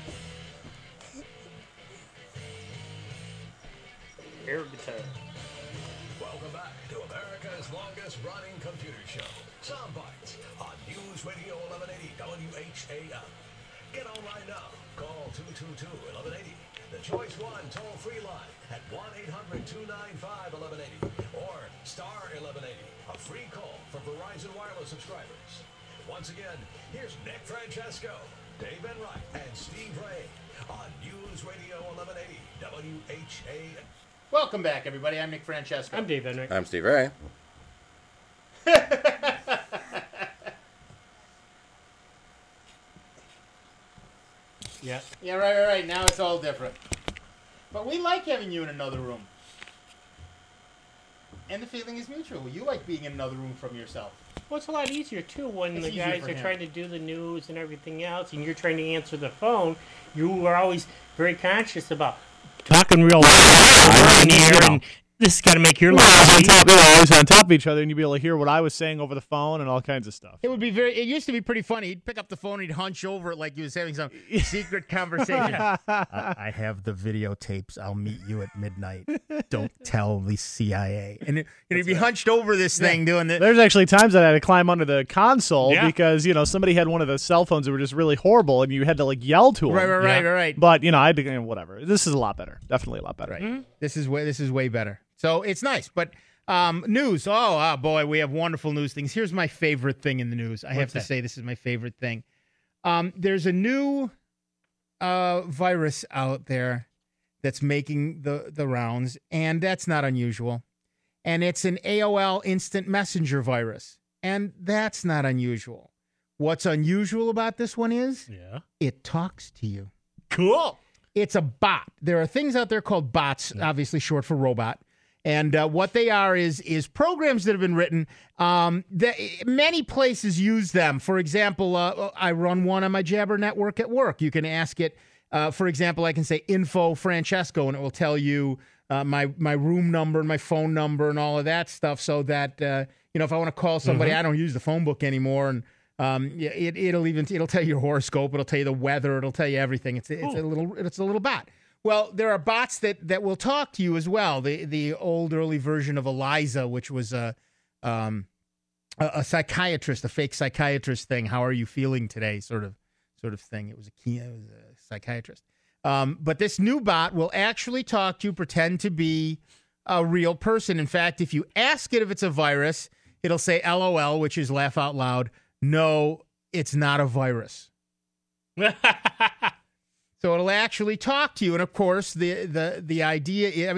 Air guitar. Welcome back to America's longest-running computer show, Soundbites, on News Radio 1180 WHAM. Get online now. Call 222-1180. The Choice 1 toll-free line at 1-800-295-1180 or star 1180. A free call for Verizon Wireless subscribers. Once again, here's Nick Francesco, Dave Enright, and Steve Ray on News Radio 1180 WHAM. Welcome back, everybody. I'm Nick Francesco. I'm Dave Enright. I'm Steve Ray. Yeah. Yeah, right. Now it's all different. But we like having you in another room. And the feeling is mutual. You like being in another room from yourself. Well, it's a lot easier, too, when It's the easier guys for are him. trying to do the news and everything else, and you're trying to answer the phone. You are always very conscious about talking real loud in the air, and this has got to make your life easy. Always on top of each other, and you'd be able to hear what I was saying over the phone and all kinds of stuff. It used to be pretty funny. He'd pick up the phone, he'd hunch over it like he was having some secret conversation. I have the videotapes. I'll meet you at midnight. Don't tell the CIA. And he'd be hunched over this thing doing this. There's actually times that I had to climb under the console Yeah. because, somebody had one of the cell phones that were just really horrible, and you had to, yell to them. Right. But, I had to, whatever. This is a lot better. Definitely a lot better. Right. Mm-hmm. This is way better. So it's nice. But news. Oh, boy, we have wonderful news things. Here's my favorite thing in the news. I have to say this is my favorite thing. There's a new virus out there that's making the rounds, and that's not unusual. And it's an AOL Instant Messenger virus, and that's not unusual. What's unusual about this one is it talks to you. Cool. It's a bot. There are things out there called bots, obviously short for robot. And what they are is programs that have been written. Many places use them. For example, I run one on my Jabber network at work. You can ask it. For example, I can say info Francesco, and it will tell you my room number and my phone number and all of that stuff. So that if I want to call somebody, I don't use the phone book anymore, and it'll tell you your horoscope. It'll tell you the weather. It'll tell you everything. It's a little bot. Well, there are bots that will talk to you as well. The old early version of Eliza, which was a psychiatrist, a fake psychiatrist thing. How are you feeling today? Sort of thing. It was a psychiatrist. But this new bot will actually talk to you, pretend to be a real person. In fact, if you ask it if it's a virus, it'll say LOL, which is laugh out loud. No, it's not a virus. So it'll actually talk to you, and of course, the idea is,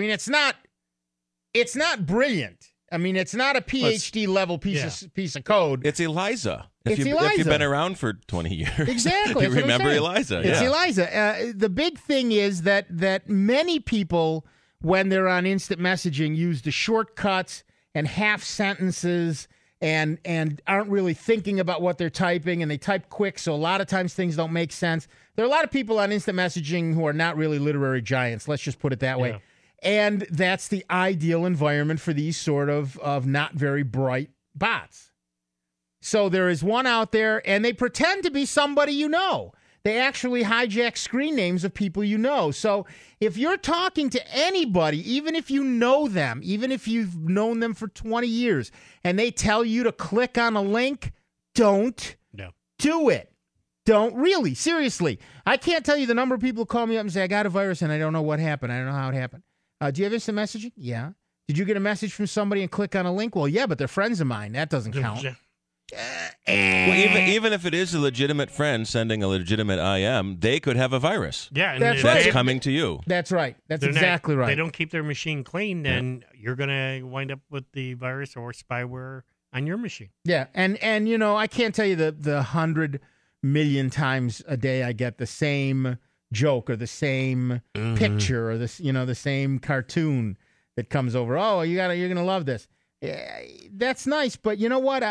it's not brilliant. It's not a PhD level piece of code. It's Eliza. If Eliza. If you've been around for 20 years, exactly. you remember Eliza. It's Eliza. The big thing is that many people, when they're on instant messaging, use the shortcuts and half sentences and aren't really thinking about what they're typing, and they type quick, so a lot of times things don't make sense. There are a lot of people on instant messaging who are not really literary giants. Let's just put it that way. And that's the ideal environment for these sort of not very bright bots. So there is one out there, and they pretend to be somebody you know. They actually hijack screen names of people you know. So if you're talking to anybody, even if you know them, even if you've known them for 20 years, and they tell you to click on a link, don't do it. Don't really. Seriously. I can't tell you the number of people who call me up and say, I got a virus and I don't know what happened. I don't know how it happened. Do you have instant messaging? Yeah. Did you get a message from somebody and click on a link? Well, yeah, but they're friends of mine. That doesn't count. Well, even if it is a legitimate friend sending a legitimate IM, they could have a virus. Yeah, and that's coming to you. That's right. That's exactly right. They don't keep their machine clean, then you're going to wind up with the virus or spyware on your machine. Yeah, and I can't tell you the 100 million times a day I get the same joke or the same picture or the same cartoon that comes over. Oh, you're gonna love this. Yeah, that's nice, but you know what?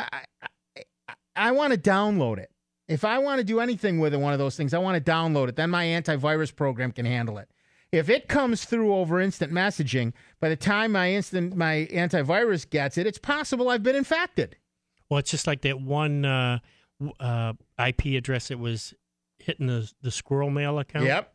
I want to download it. If I want to do anything with one of those things, I want to download it. Then my antivirus program can handle it. If it comes through over instant messaging, by the time my antivirus gets it, it's possible I've been infected. Well, it's just like that one IP address that was hitting the squirrel mail account. Yep.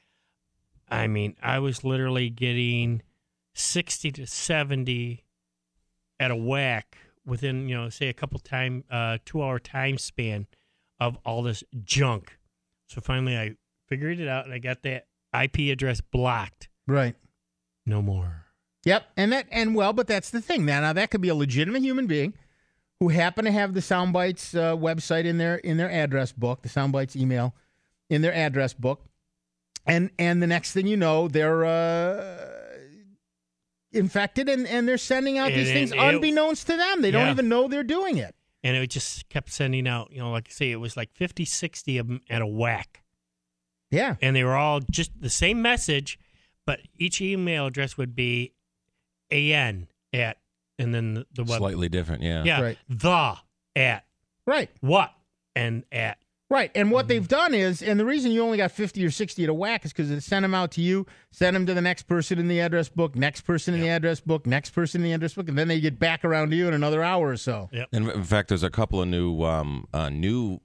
I was literally getting 60 to 70 at a whack within, say a couple 2-hour time span of all this junk. So finally I figured it out and I got that IP address blocked. Right. No more. Yep. But that's the thing. Now that could be a legitimate human being who happen to have the Soundbites website in their address book, the Soundbites email in their address book. And the next thing you know, they're infected and they're sending out these things unbeknownst to them. They don't even know they're doing it. And it just kept sending out, like I say, it was like 50, 60 of them at a whack. Yeah. And they were all just the same message, but each email address would be an at and then the web. Slightly different, yeah. Yeah, Right. the at Right. what and at. Right, and what they've done is, and the reason you only got 50 or 60 at a whack is because they send them out to you, send them to the next person in the address book, next person in the address book, next person in the address book, and then they get back around to you in another hour or so. Yep. And in fact, there's a couple of new phishing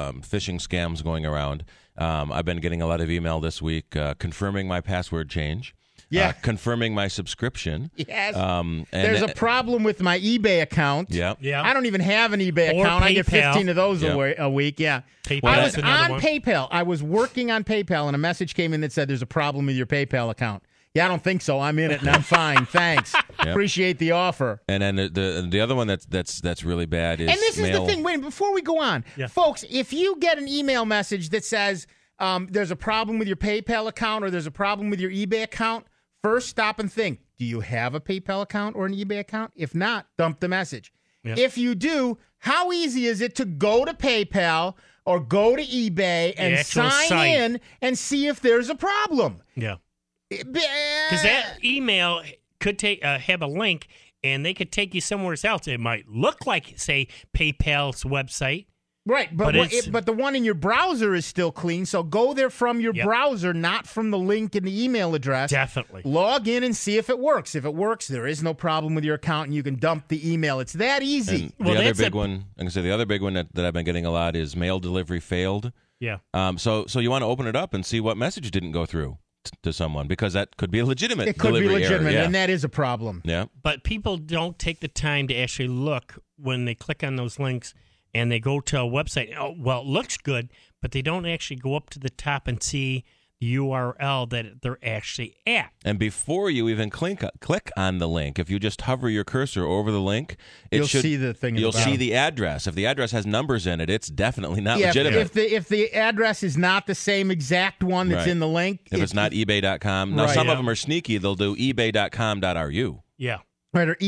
scams going around. I've been getting a lot of email this week confirming my password change. Yeah. Confirming my subscription. Yes. And There's a problem with my eBay account. Yeah. Yeah. I don't even have an eBay Or account. I get PayPal. 15 of those Yeah. a week. Yeah. PayPal I is was another on one. PayPal. I was working on PayPal, and a message came in that said, there's a problem with your PayPal account. Yeah, I don't think so. I'm in it, and I'm fine. Thanks. Appreciate the offer. And then the other one that's really bad is And this mail. is the thing. Wait, before we go on, folks, if you get an email message that says there's a problem with your PayPal account or there's a problem with your eBay account, first stop and think, do you have a PayPal account or an eBay account? If not, dump the message. Yep. If you do, how easy is it to go to PayPal or go to eBay and actual sign site. in and see if there's a problem? Yeah. Because that email could take have a link, and they could take you somewhere else. It might look like, say, PayPal's website. Right, but the one in your browser is still clean, so go there from your browser, not from the link in the email address. Definitely. Log in and see if it works. If it works, there is no problem with your account, and you can dump the email. It's that easy. And the other big one, I'm gonna say the other big one that I've been getting a lot is mail delivery failed. Yeah. So you want to open it up and see what message didn't go through to someone, because that could be a legitimate. It could be delivery legitimate, error. Yeah. and that is a problem. Yeah. But people don't take the time to actually look when they click on those links and they go to a website. Oh, well, it looks good, but they don't actually go up to the top and see the URL that they're actually at. And before you even click on the link, if you just hover your cursor over the link, You'll see the thing. You'll see the address. If the address has numbers in it, it's definitely not legitimate. If the address is not the same exact one that's in the link, if it's not ebay.com. Now, some of them are sneaky. They'll do ebay.com.ru. Yeah. Right, or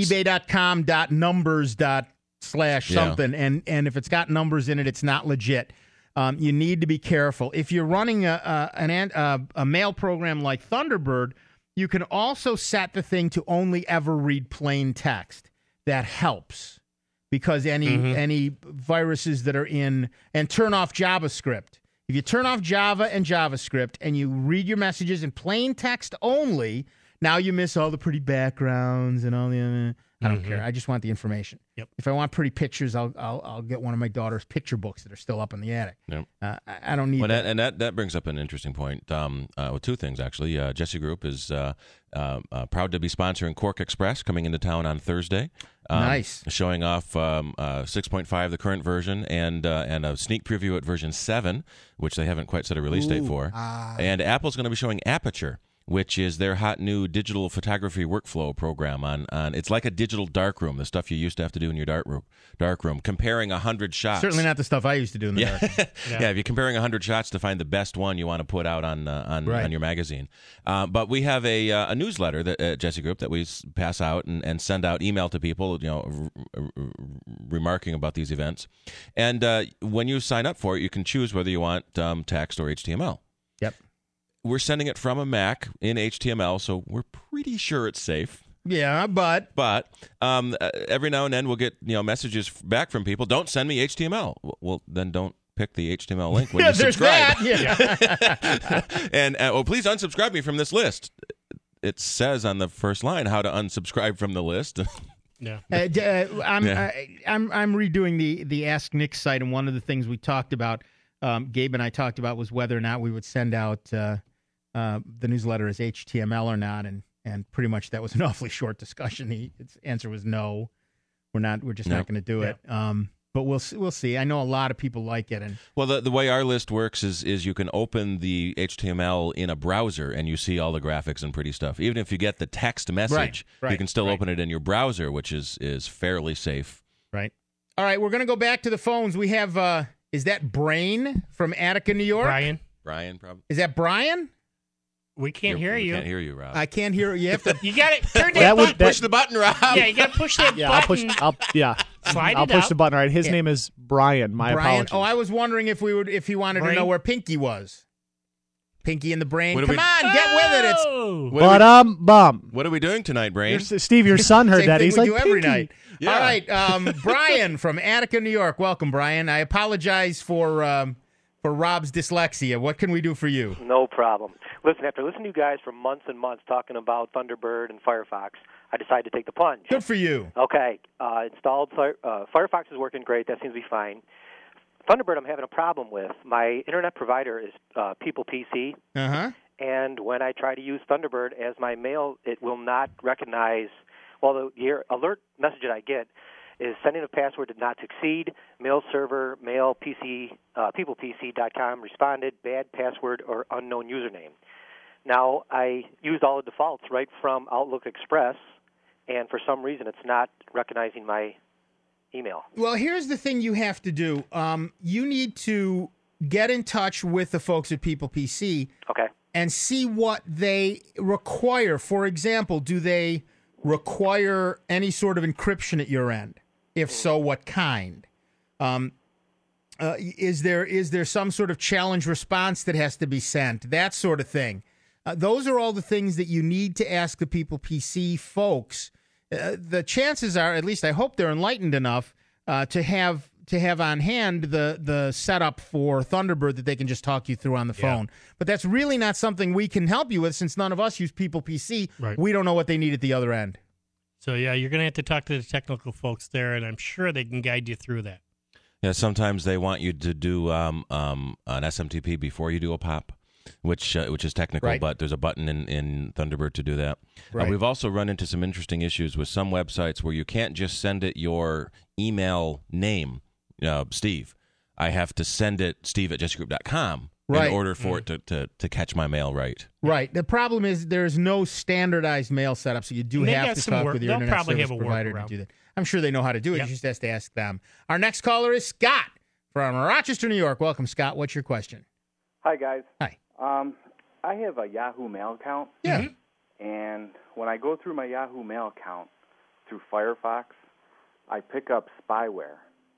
ebay.com.numbers./something, and if it's got numbers in it, it's not legit. You need to be careful. If you're running a mail program like Thunderbird, you can also set the thing to only ever read plain text. That helps, because any viruses that are in, and turn off JavaScript. If you turn off Java and JavaScript and you read your messages in plain text only, now you miss all the pretty backgrounds and all the other. I don't care. I just want the information. Yep. If I want pretty pictures, I'll get one of my daughter's picture books that are still up in the attic. Yep. I don't need that. And that brings up an interesting point with two things, actually. Jesse Group is proud to be sponsoring Cork Express coming into town on Thursday. Nice. Showing off 6.5, the current version, and a sneak preview at version 7, which they haven't quite set a release date for. And Apple's going to be showing Aperture, which is their hot new digital photography workflow program. On it's like a digital darkroom, the stuff you used to have to do in your darkroom, comparing 100 shots. Certainly not the stuff I used to do in the dark. Yeah, if you're comparing 100 shots to find the best one you want to put out on your magazine. But we have a newsletter that at Jesse Group that we pass out and send out email to people, remarking about these events. And when you sign up for it, you can choose whether you want text or HTML. Yep. We're sending it from a Mac in HTML, so we're pretty sure it's safe. Yeah, but every now and then we'll get messages back from people. Don't send me HTML. Well, then don't pick the HTML link when you subscribe. And please unsubscribe me from this list. It says on the first line how to unsubscribe from the list. Yeah. I'm redoing the Ask Nick site, and one of the things we talked about, Gabe and I talked about, was whether or not we would send out the newsletter as HTML or not, and pretty much that was an awfully short discussion. His answer was no, we're just not going to do it. But we'll see. I know a lot of people like it. And well, the way our list works is you can open the HTML in a browser and you see all the graphics and pretty stuff. Even if you get the text message, you can still open it in your browser, which is fairly safe. Right. All right, we're going to go back to the phones. We have, is that Brain from Attica, New York? Brian, probably. Is that Brian? We can't hear you. We can't hear you, Rob. I can't hear you. You have to. You got it. Turn that button. Push the button, Rob. Yeah, you got to push that button. I'll push the button. Right. His name is Brian. My apologies. Oh, I was wondering if he wanted to know where Pinky was. Pinky in the brain. What are Come we- on, get with it. It's Bum. What are we doing tonight, Brain? Steve, your son heard same that. thing He's we like, do every Pinky. night. Yeah. All right, Brian from Attica, New York. Welcome, Brian. I apologize for Rob's dyslexia. What can we do for you? No problem. Listen, after listening to you guys for months and months talking about Thunderbird and Firefox, I decided to take the plunge. Good for you. Okay, installed Firefox is working great. That seems to be fine. Thunderbird, I'm having a problem with. My internet provider is People PC, and when I try to use Thunderbird as my mail, it will not recognize. Well, the alert message that I get is sending a password did not succeed. Mail server, mail PC, peoplepc.com responded, bad password or unknown username. Now, I used all the defaults right from Outlook Express, and for some reason it's not recognizing my email. Well, here's the thing you have to do. You need to get in touch with the folks at People PC and see what they require. For example, do they require any sort of encryption at your end? If so, what kind? Is there some sort of challenge response that has to be sent? That sort of thing. Those are all the things that you need to ask the People PC folks. The chances are, at least I hope they're enlightened enough to have on hand the setup for Thunderbird that they can just talk you through on the phone. But that's really not something we can help you with since none of us use People PC. Right. We don't know what they need at the other end. So, yeah, you're going to have to talk to the technical folks there, and I'm sure they can guide you through that. Yeah, sometimes they want you to do an SMTP before you do a pop, which is technical, Right. but there's a button in Thunderbird to do that. Right. We've also run into some interesting issues with some websites where you can't just send it your email name, Steve. I have to send it steve@jessegroup.com Right. in order for it to catch my mail right. Right. The problem is there's no standardized mail setup, so you do And they have got to some talk work- with your they'll internet probably service have a provider workaround. to do that. I'm sure they know how to do it. Yep. You just have to ask them. Our next caller is Scott from Rochester, New York. Welcome, Scott. What's your question? Hi, guys. Hi. I have a Yahoo Mail account. Yeah. And when I go through my Yahoo Mail account through Firefox, I pick up spyware.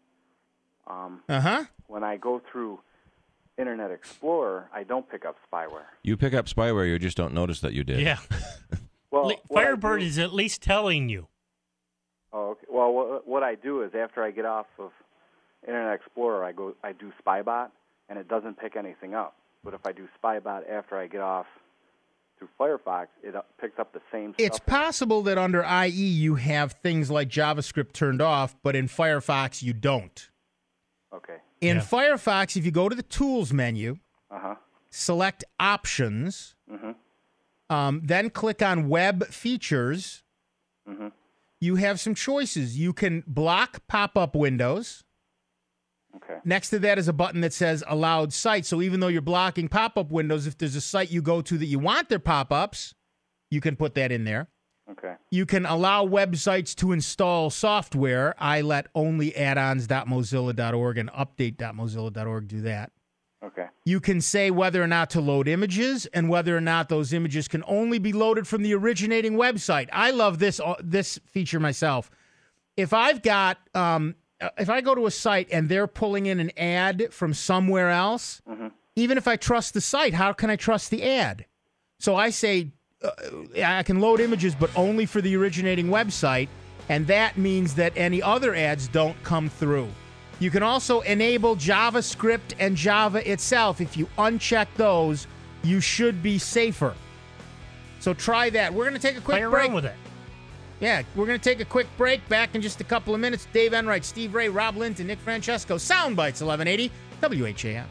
When I go through Internet Explorer, I don't pick up spyware. You pick up spyware, you just don't notice that you did. Yeah. Well, Firebird is at least telling you. Oh, okay. Well, what I do is after I get off of Internet Explorer, I do Spybot, and it doesn't pick anything up. But if I do Spybot after I get off through Firefox, it picks up the same stuff. It's possible that under IE you have things like JavaScript turned off, but in Firefox you don't. Okay. In Firefox, if you go to the Tools menu, select Options, then click on Web Features, you have some choices. You can block pop-up windows. Okay. Next to that is a button that says Allowed Sites. So even though you're blocking pop-up windows, if there's a site you go to that you want their pop-ups, you can put that in there. Okay. You can allow websites to install software. I let only addons.mozilla.org and update.mozilla.org do that. Okay. You can say whether or not to load images and whether or not those images can only be loaded from the originating website. I love this feature myself. If I've got if I go to a site and they're pulling in an ad from somewhere else, even if I trust the site, how can I trust the ad? So I say I can load images, but only for the originating website, and that means that any other ads don't come through. You can also enable JavaScript and Java itself. If you uncheck those, you should be safer. So try that. We're going to take a quick Play break. around with it. Yeah, we're going to take a quick break. Back in just a couple of minutes. Dave Enright, Steve Ray, Rob Linton, Nick Francesco. Soundbites 1180 WHAM.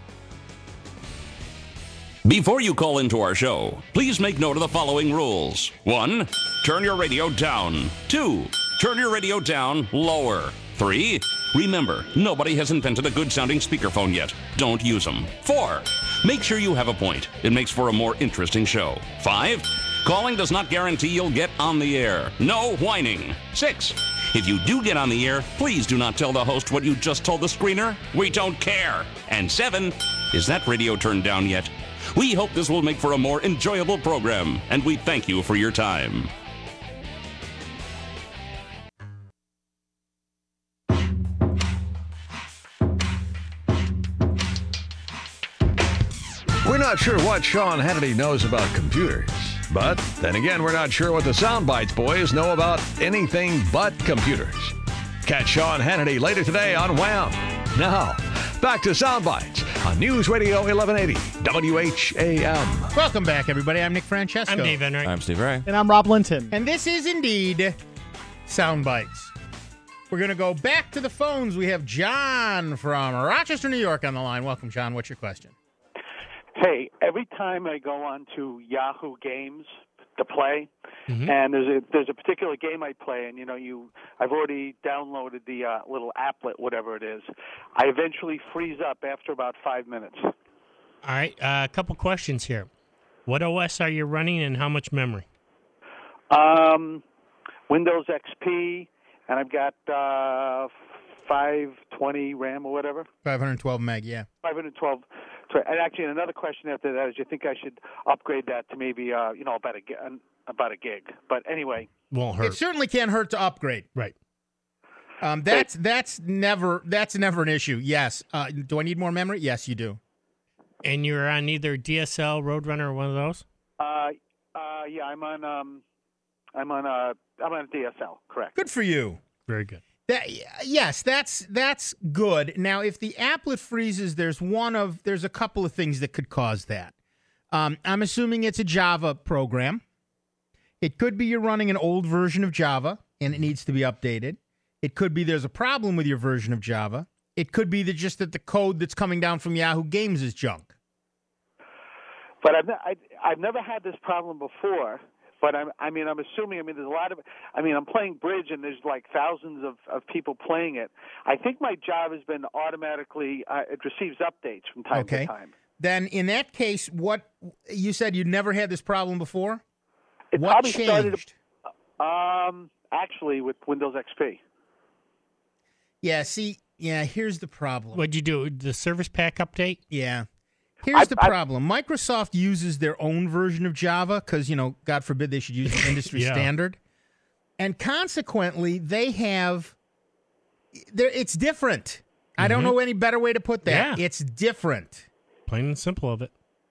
Before you call into our show, please make note of the following rules. 1, turn your radio down. 2, turn your radio down lower. 3, remember, nobody has invented a good-sounding speakerphone yet. Don't use them. 4, make sure you have a point. It makes for a more interesting show. 5, calling does not guarantee you'll get on the air. No whining. 6, if you do get on the air, please do not tell the host what you just told the screener. We don't care. And 7, is that radio turned down yet? We hope this will make for a more enjoyable program, and we thank you for your time. We're not sure what Sean Hannity knows about computers, but then again, we're not sure what the Soundbites boys know about anything but computers. Catch Sean Hannity later today on Wham! Now, back to Soundbites on News Radio 1180 WHAM. Welcome back, everybody. I'm Nick Francesco. I'm Dave Enright. I'm Steve Ray. And I'm Rob Linton. And this is indeed Soundbites. We're going to go back to the phones. We have John from Rochester, New York on the line. Welcome, John. What's your question? Hey, every time I go on to Yahoo Games to play, and there's a particular game I play, and I've already downloaded the little applet, whatever it is. I eventually freeze up after about 5 minutes. All right, a couple questions here. What OS are you running, and how much memory? Windows XP, and I've got 520 RAM or whatever. 512 meg, yeah. 512. And actually, another question after that is, you think I should upgrade that to maybe, about a gig? But anyway, won't hurt. It certainly can't hurt to upgrade. Right. That's never an issue. Yes. Do I need more memory? Yes, you do. And you're on either DSL, Roadrunner, or one of those? Yeah, I'm on DSL. Correct. Good for you. Very good. Yes, that's good. Now, if the applet freezes, there's a couple of things that could cause that. I'm assuming it's a Java program. It could be you're running an old version of Java and it needs to be updated. It could be there's a problem with your version of Java. It could be that the code that's coming down from Yahoo Games is junk. But I've never had this problem before. But I'm assuming. There's a lot of. I'm playing bridge, and there's like thousands of people playing it. I think my Java has been automatically. It receives updates from time to time. Then, in that case, what you said you'd never had this problem before? It what probably changed? Started. Actually, with Windows XP. Yeah. See. Yeah. Here's the problem. What'd you do? The service pack update? Yeah. Here's the problem. Microsoft uses their own version of Java because, God forbid they should use the industry standard. And consequently, they have it's different. I don't know any better way to put that. Yeah. It's different. Plain and simple of it.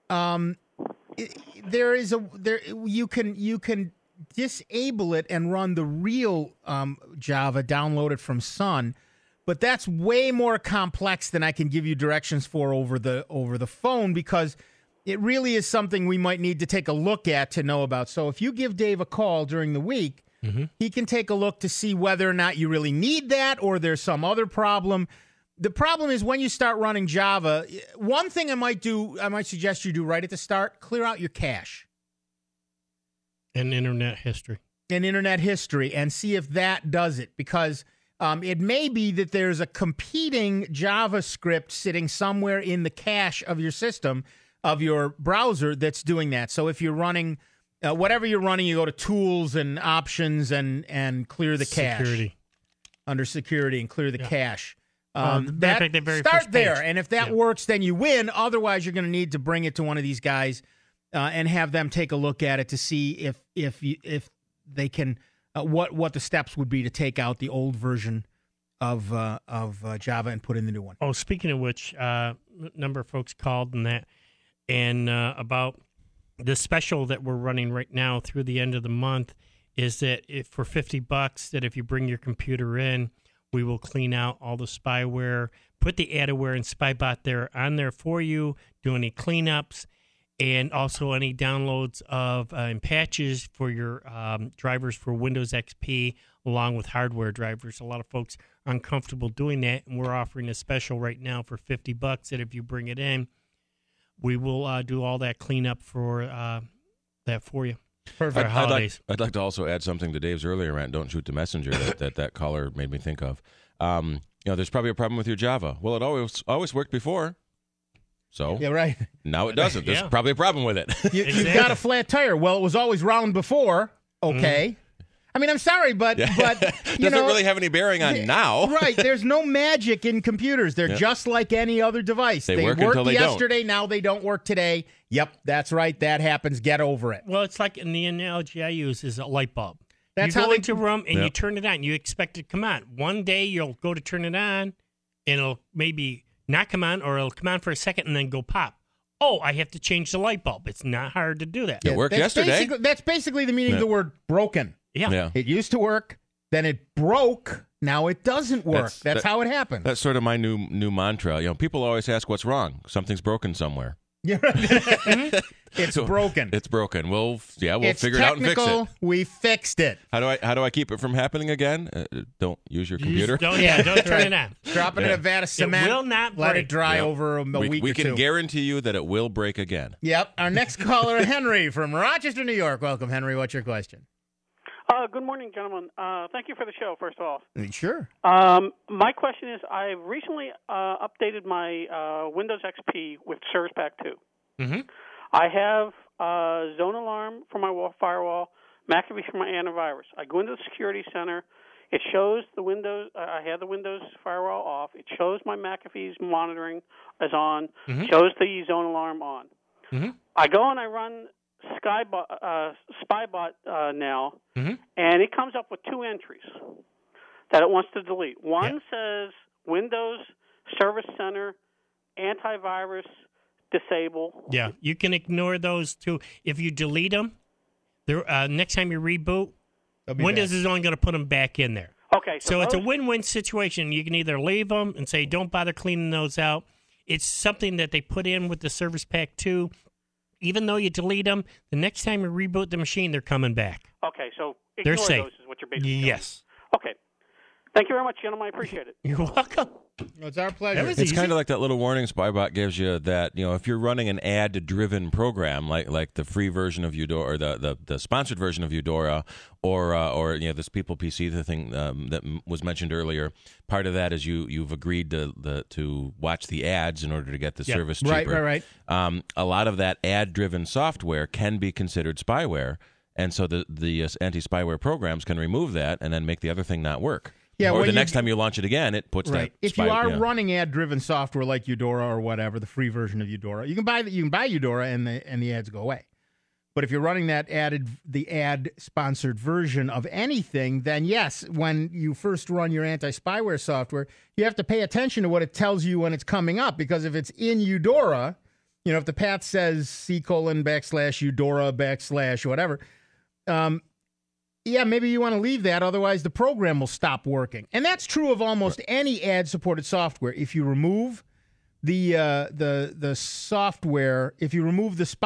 You can disable it and run the real Java downloaded from Sun. But that's way more complex than I can give you directions for over the phone because it really is something we might need to take a look at to know about. So if you give Dave a call during the week, he can take a look to see whether or not you really need that or there's some other problem. The problem is when you start running Java, one thing I might suggest you do right at the start, clear out your cache. And internet history. And see if that does it because... it may be that there's a competing JavaScript sitting somewhere in the cache of your system, of your browser, that's doing that. So if you're running, whatever you're running, you go to Tools and Options and clear the cache. Security. Under Security and clear the cache. Start there, and if that works, then you win. Otherwise, you're going to need to bring it to one of these guys and have them take a look at it to see if they can... what the steps would be to take out the old version of Java and put in the new one. Oh, speaking of which, a number of folks called and about the special that we're running right now through the end of the month is that if for $50 that if you bring your computer in, we will clean out all the spyware, put the Adware and Spybot on there for you, do any cleanups, and also any downloads of and patches for your drivers for Windows XP, along with hardware drivers. A lot of folks are uncomfortable doing that, and we're offering a special right now for $50 that if you bring it in, we will do all that cleanup for that for you. Perfect. I'd like to also add something to Dave's earlier rant. Don't shoot the messenger that caller made me think of. There's probably a problem with your Java. Well, it always worked before. So yeah, right. Now it doesn't. There's probably a problem with it. You've got a flat tire. Well, it was always round before. Okay. I mean, I'm sorry, but doesn't really have any bearing on now. Right. There's no magic in computers. They're just like any other device. They work worked until they yesterday. don't. Now they don't work today. Yep, that's right. That happens. Get over it. Well, it's like, and the analogy I use is a light bulb. That's you how go they into a room and you turn it on. You expect it to come on. One day you'll go to turn it on, and it'll maybe not come on, or it'll come on for a second and then go pop. oh, I have to change the light bulb. It's not hard to do that. It worked yesterday. That's basically the meaning of the word broken. Yeah. It used to work, then it broke, now it doesn't work. That's how it happened. That's sort of my new mantra. People always ask what's wrong. Something's broken somewhere. Yeah, right. It's broken. It's broken. We'll figure it's it out and fix it. We fixed it. How do I keep it from happening again? Don't use your computer. Don't turn it on. Drop it in a vat of cement. It will not let break. it dry over a week we or can two. guarantee you that it will break again. Yep. Our next caller, Henry from Rochester, New York. Welcome, Henry. What's your question? Good morning, gentlemen. Thank you for the show, first of all. Sure. My question is, I've recently updated my Windows XP with Service Pack 2. Mm-hmm. I have Zone Alarm for my firewall, McAfee for my antivirus. I go into the Security Center. It shows the Windows. I have the Windows firewall off. It shows my McAfee's monitoring is on. Mm-hmm. Shows the Zone Alarm on. Mm-hmm. I go and I run Spybot now, mm-hmm. and it comes up with two entries that it wants to delete. One says Windows Service Center antivirus disable. Yeah, you can ignore those too. If you delete them, next time you reboot, Windows is only going to put them back in there. Okay, so it's a win-win situation. You can either leave them and say, don't bother cleaning those out. It's something that they put in with the Service Pack 2. Even though you delete them, the next time you reboot the machine, they're coming back. Okay, so They're ignore safe. those is what you're basically Yes. telling me. Okay. Thank you very much, gentlemen. I appreciate it. You're welcome. It's our pleasure. It's kind of like that little warning Spybot gives you that, if you're running an ad-driven program like the free version of Eudora or the sponsored version of Eudora or this People PC, the thing that was mentioned earlier, part of that is you've agreed to watch the ads in order to get the service cheaper. Right. A lot of that ad-driven software can be considered spyware, and so the anti-spyware programs can remove that and then make the other thing not work. Yeah, or the next time you launch it again, it puts that. If you are running ad-driven software like Eudora or whatever, the free version of Eudora, you can buy Eudora and the ads go away. But if you're running that ad-sponsored version of anything, then yes, when you first run your anti-spyware software, you have to pay attention to what it tells you when it's coming up, because if it's in Eudora, if the path says C:\/Eudora / whatever. Yeah, maybe you want to leave that, otherwise the program will stop working. And that's true of almost any ad-supported software. If you remove the software, if you remove the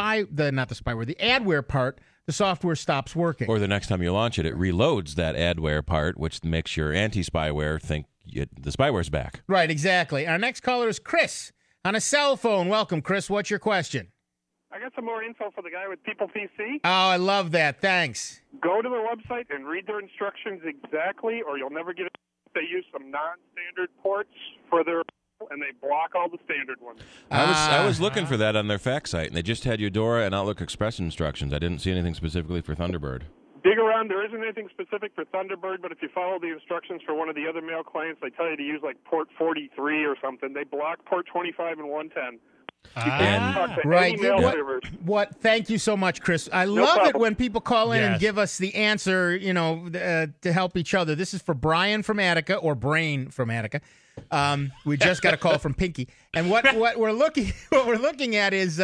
adware part, the software stops working. Or the next time you launch it, it reloads that adware part, which makes your anti-spyware think the spyware's back. Right, exactly. Our next caller is Chris on a cell phone. Welcome, Chris. What's your question? I got some more info for the guy with People PC. Oh, I love that. Thanks. Go to their website and read their instructions exactly, or you'll never get it. They use some non-standard ports for their, and they block all the standard ones. I was looking for that on their fax site, and they just had Eudora and Outlook Express instructions. I didn't see anything specifically for Thunderbird. Dig around. There isn't anything specific for Thunderbird, but if you follow the instructions for one of the other mail clients, they tell you to use like port 43 or something. They block port 25 and 110. Right. Thank you so much, Chris. I love it when people call in and give us the answer, to help each other. This is for Brian from Attica, or Brain from Attica. We just got a call from Pinky. And what we're looking at is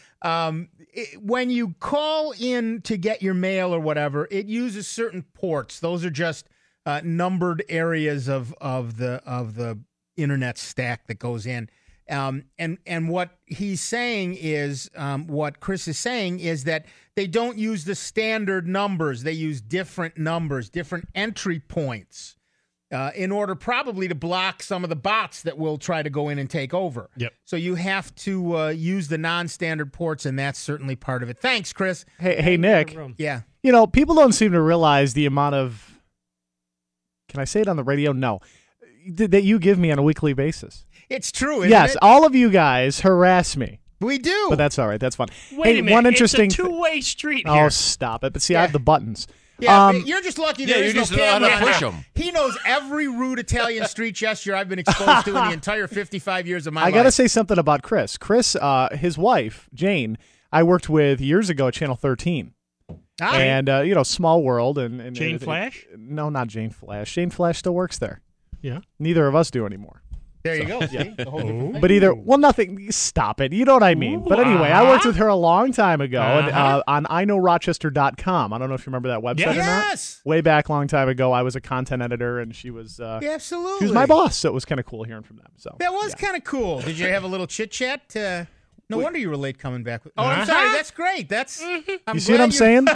when you call in to get your mail or whatever, it uses certain ports. Those are just numbered areas of the internet stack that goes in. And what he's saying is, what Chris is saying is that they don't use the standard numbers. They use different numbers, different entry points, in order probably to block some of the bots that will try to go in and take over. Yep. So you have to use the non-standard ports, and that's certainly part of it. Thanks, Chris. Hey, Nick. Yeah. People don't seem to realize the amount of, can I say it on the radio? No. That you give me on a weekly basis. It's true, isn't yes, it? all of you guys harass me. We do. But that's all right. That's fun. Wait a minute. One interesting it's a two-way street here. Oh, stop it. But see, I have the buttons. Yeah, you're just lucky there is you no just know how camera. to push 'em. He knows every rude Italian street gesture I've been exposed to in the entire 55 years of my life. I got to say something about Chris. Chris, his wife, Jane, I worked with years ago at Channel 13. And, small world. And Jane Flash? No, not Jane Flash. Jane Flash still works there. Yeah. Neither of us do anymore. There you go. See? The whole different thing. But nothing. Stop it. You know what I mean. But anyway, I worked with her a long time ago on iknowrochester.com. I don't know if you remember that website or not. Yes. Way back, long time ago, I was a content editor, and she was absolutely. She was my boss, so it was kind of cool hearing from them. So that was kind of cool. Did you have a little chit chat? No wonder you were late coming back. I'm sorry. That's great. That's you see what I'm saying?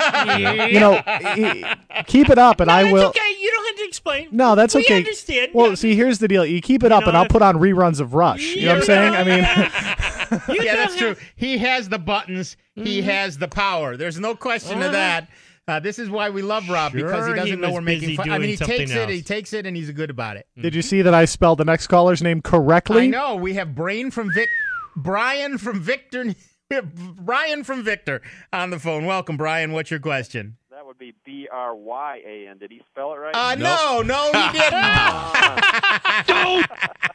Keep it up, and I will. It's okay. You don't have to explain. No, that's okay. We understand. Well, see, here's the deal. You keep it up, and I'll put on reruns of Rush. You know what I'm saying? I mean, yeah, that's true. He has the buttons. He has the power. There's no question of that. This is why we love Rob, because he doesn't know we're making fun. I mean, he takes it, and he's good about it. Did you see that I spelled the next caller's name correctly? I know. We have Brian from Victor on the phone. Welcome, Brian. What's your question? That would be Bryan. Did he spell it right? No, he didn't.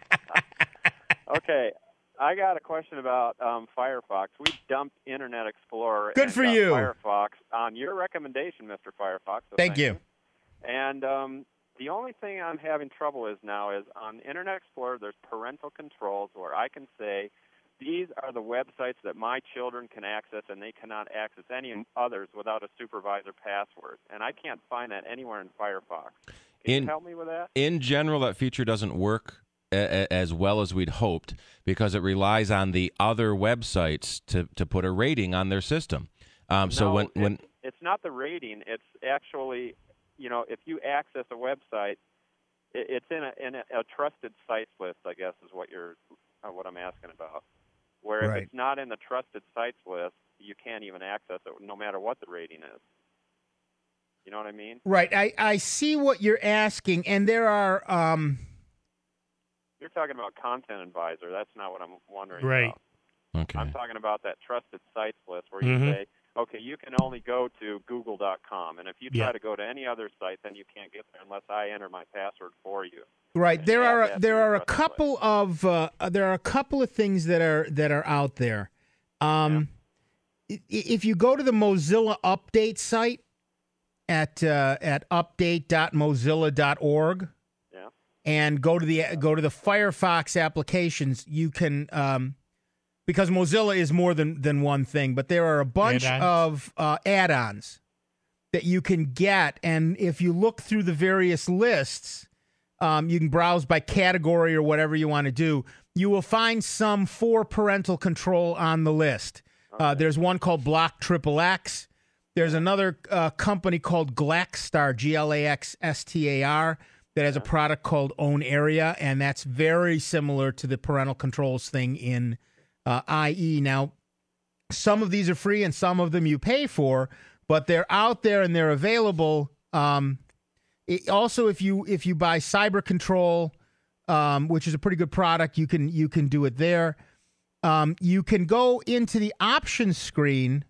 Okay. I got a question about Firefox. We dumped Internet Explorer and you. Firefox on your recommendation, Mr. Firefox. So thank you. And the only thing I'm having trouble with now is on Internet Explorer, there's parental controls where I can say, these are the websites that my children can access, and they cannot access any others without a supervisor password. And I can't find that anywhere in Firefox. Can you help me with that? In general, that feature doesn't work as well as we'd hoped because it relies on the other websites to put a rating on their system. So when it's not the rating, it's actually, if you access a website, it's in a trusted sites list, I guess, is what I'm asking about. Where if it's not in the trusted sites list, you can't even access it, no matter what the rating is. You know what I mean? Right. I see what you're asking, and there are. You're talking about Content Advisor. That's not what I'm wondering about. Okay. I'm talking about that trusted sites list where you say, okay, you can only go to google.com, and if you try to go to any other site, then you can't get there unless I enter my password for you. Right. There are a couple of things that are out there. If you go to the Mozilla update site at update.mozilla.org, and go to the Firefox applications, you can because Mozilla is more than one thing, but there are a bunch of add-ons that you can get, and if you look through the various lists, you can browse by category or whatever you want to do. You will find some for parental control on the list. There's one called Block XXX. There's another company called Glaxstar, Glaxstar, that has a product called Own Area, and that's very similar to the parental controls thing in IE. Now, some of these are free and some of them you pay for, but they're out there and they're available. Also, if you buy Cyber Control, which is a pretty good product, you can do it there. You can go into the options screen,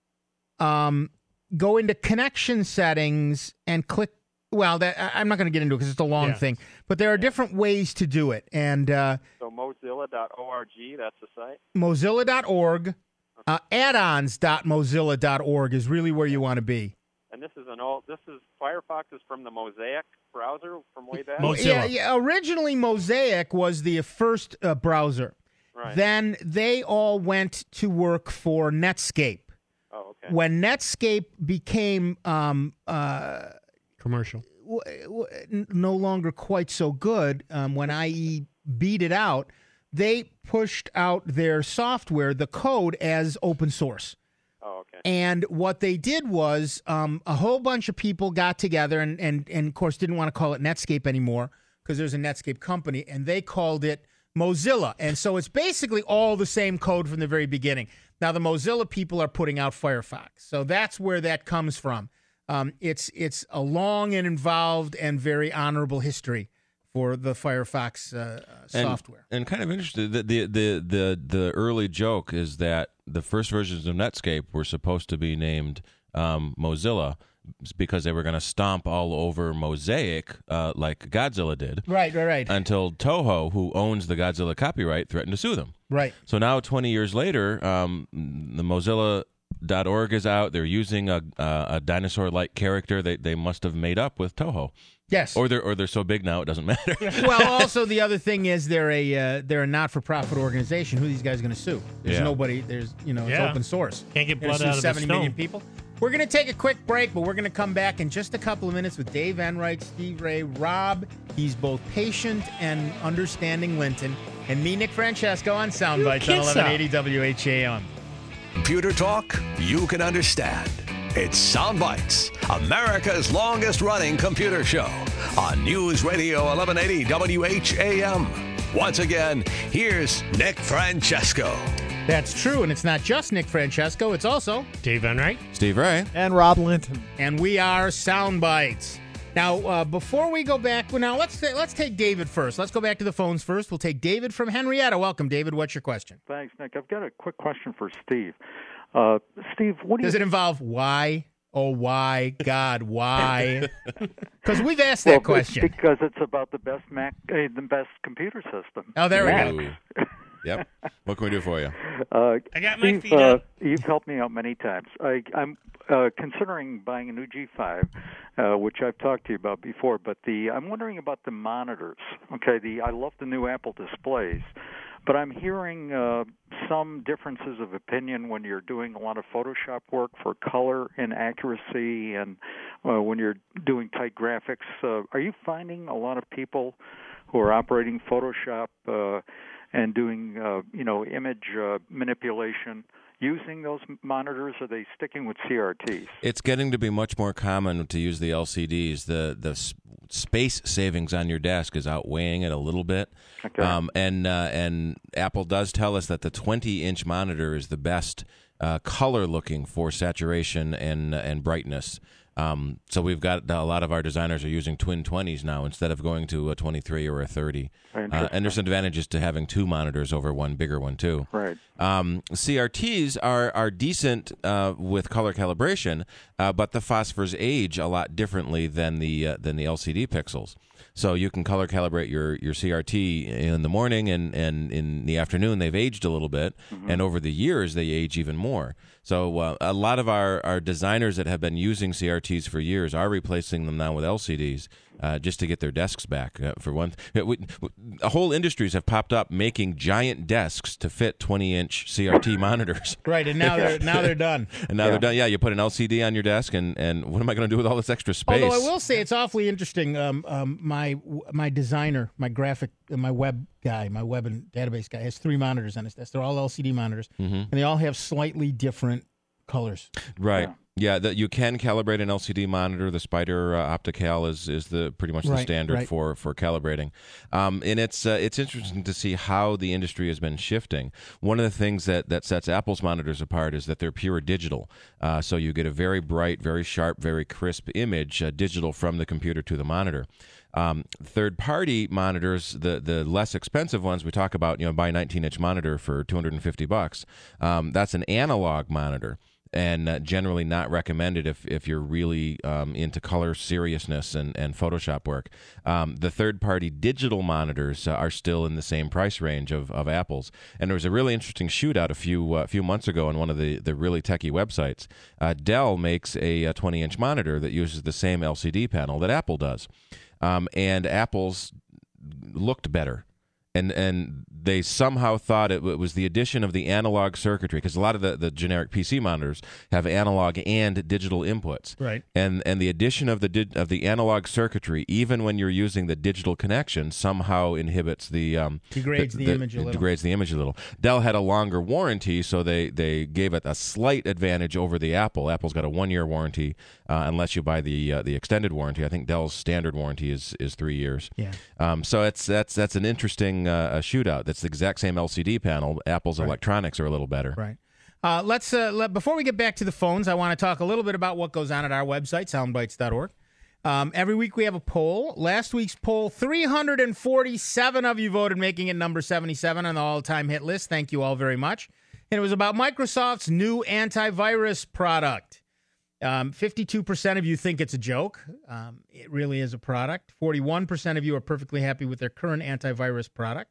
go into connection settings, and click. Well, I'm not going to get into it because it's a long thing, but there are different ways to do it. And so Mozilla.org, that's the site? Mozilla.org, addons.mozilla.org is really where you want to be. And this is Firefox is from the Mosaic browser from way back? Yeah, originally Mosaic was the first browser. Right. Then they all went to work for Netscape. Oh, okay. When Netscape became commercial, no longer quite so good, when IE beat it out, they pushed out their software, the code, as open source. Oh, okay. And what they did was a whole bunch of people got together and of course didn't want to call it Netscape anymore because there's a Netscape company, and they called it Mozilla. And so it's basically all the same code from the very beginning. Now the Mozilla people are putting out Firefox. So that's where that comes from. It's a long and involved and very honorable history for the Firefox software. And kind of interesting, the early joke is that the first versions of Netscape were supposed to be named Mozilla because they were going to stomp all over Mosaic like Godzilla did. Right. Until Toho, who owns the Godzilla copyright, threatened to sue them. Right. So now, 20 years later, the Mozilla.org is out. They're using a dinosaur-like character they must have made up with Toho. Yes. Or they're so big now it doesn't matter. Well, also the other thing is they're a not-for-profit organization. Who are these guys going to sue? There's nobody. There's it's open source. Can't get They're gonna blood out sue of 70 a million stone. people. We're going to take a quick break, but we're going to come back in just a couple of minutes with Dave Enright, Steve Ray, Rob. He's both patient and understanding Linton, and me, Nick Francesco, on Soundbites on 1180 WHAM. Computer talk you can understand. It's Soundbites, America's longest-running computer show on News Radio 1180 WHAM. Once again, here's Nick Francesco. That's true, and it's not just Nick Francesco. It's also Dave Enright, Steve Ray, and Rob Linton. And we are Soundbites. Now, before we go back, let's take David first. Let's go back to the phones first. We'll take David from Henrietta. Welcome, David. What's your question? Thanks, Nick. I've got a quick question for Steve. Steve, what does it involve? Why? Oh, why? God, why? Because we've asked that question. Because it's about the best the best computer system. Oh, there we go. Yep. What can we do for you? I got my Steve, feet up. You've helped me out many times. I'm considering buying a new G5, which I've talked to you about before. But I'm wondering about the monitors. Okay, I love the new Apple displays, but I'm hearing some differences of opinion when you're doing a lot of Photoshop work for color and accuracy, and when you're doing tight graphics. Are you finding a lot of people who are operating Photoshop and doing, image manipulation using those monitors? Are they sticking with CRTs? It's getting to be much more common to use the LCDs. The space savings on your desk is outweighing it a little bit. Okay. And Apple does tell us that the 20-inch monitor is the best color looking for saturation and brightness. So we've got a lot of our designers are using twin 20s now instead of going to a 23 or a 30. And there's advantages to having two monitors over one bigger one too. Right. CRTs are decent with color calibration, but the phosphors age a lot differently than the LCD pixels. So you can color calibrate your CRT in the morning, and in the afternoon they've aged a little bit, and over the years they age even more. So a lot of our designers that have been using CRTs for years are replacing them now with LCDs just to get their desks back. For one, whole industries have popped up making giant desks to fit 20-inch CRT monitors. Right, and now they're done. And now they're done. Yeah, you put an LCD on your desk, and what am I going to do with all this extra space? Although I will say it's awfully interesting. My designer, my graphic, my web guy, my web and database guy has 3 monitors on his desk. They're all LCD monitors, and they all have slightly different colors. Right. Yeah, you can calibrate an LCD monitor. The Spider Optical is pretty much the standard for calibrating. And it's interesting to see how the industry has been shifting. One of the things that sets Apple's monitors apart is that they're pure digital. So you get a very bright, very sharp, very crisp image, digital from the computer to the monitor. Third-party monitors, the less expensive ones we talk about, buy a 19-inch monitor for $250. That's an analog monitor, and generally not recommended if you're really into color seriousness and Photoshop work. The third-party digital monitors are still in the same price range of Apple's. And there was a really interesting shootout a few months ago on one of the really techie websites. Dell makes a 20-inch monitor that uses the same LCD panel that Apple does. And Apple's looked better. And they somehow thought it was the addition of the analog circuitry, because a lot of the generic PC monitors have analog and digital inputs. Right. And the addition of the analog circuitry, even when you're using the digital connection, somehow inhibits the degrades the image a little. Degrades the image a little. Dell had a longer warranty, so they gave it a slight advantage over the Apple. Apple's got a 1-year warranty unless you buy the extended warranty. I think Dell's standard warranty is 3 years. Yeah. So that's an interesting a shootout. That's the exact same LCD panel. Apple's electronics are a little better. Right. Before we get back to the phones, I want to talk a little bit about what goes on at our website, soundbites.org. Every week we have a poll. Last week's poll, 347 of you voted, making it number 77 on the all-time hit list. Thank you all very much. And it was about Microsoft's new antivirus product. 52% of you think it's a joke. It really is a product. 41% of you are perfectly happy with their current antivirus product.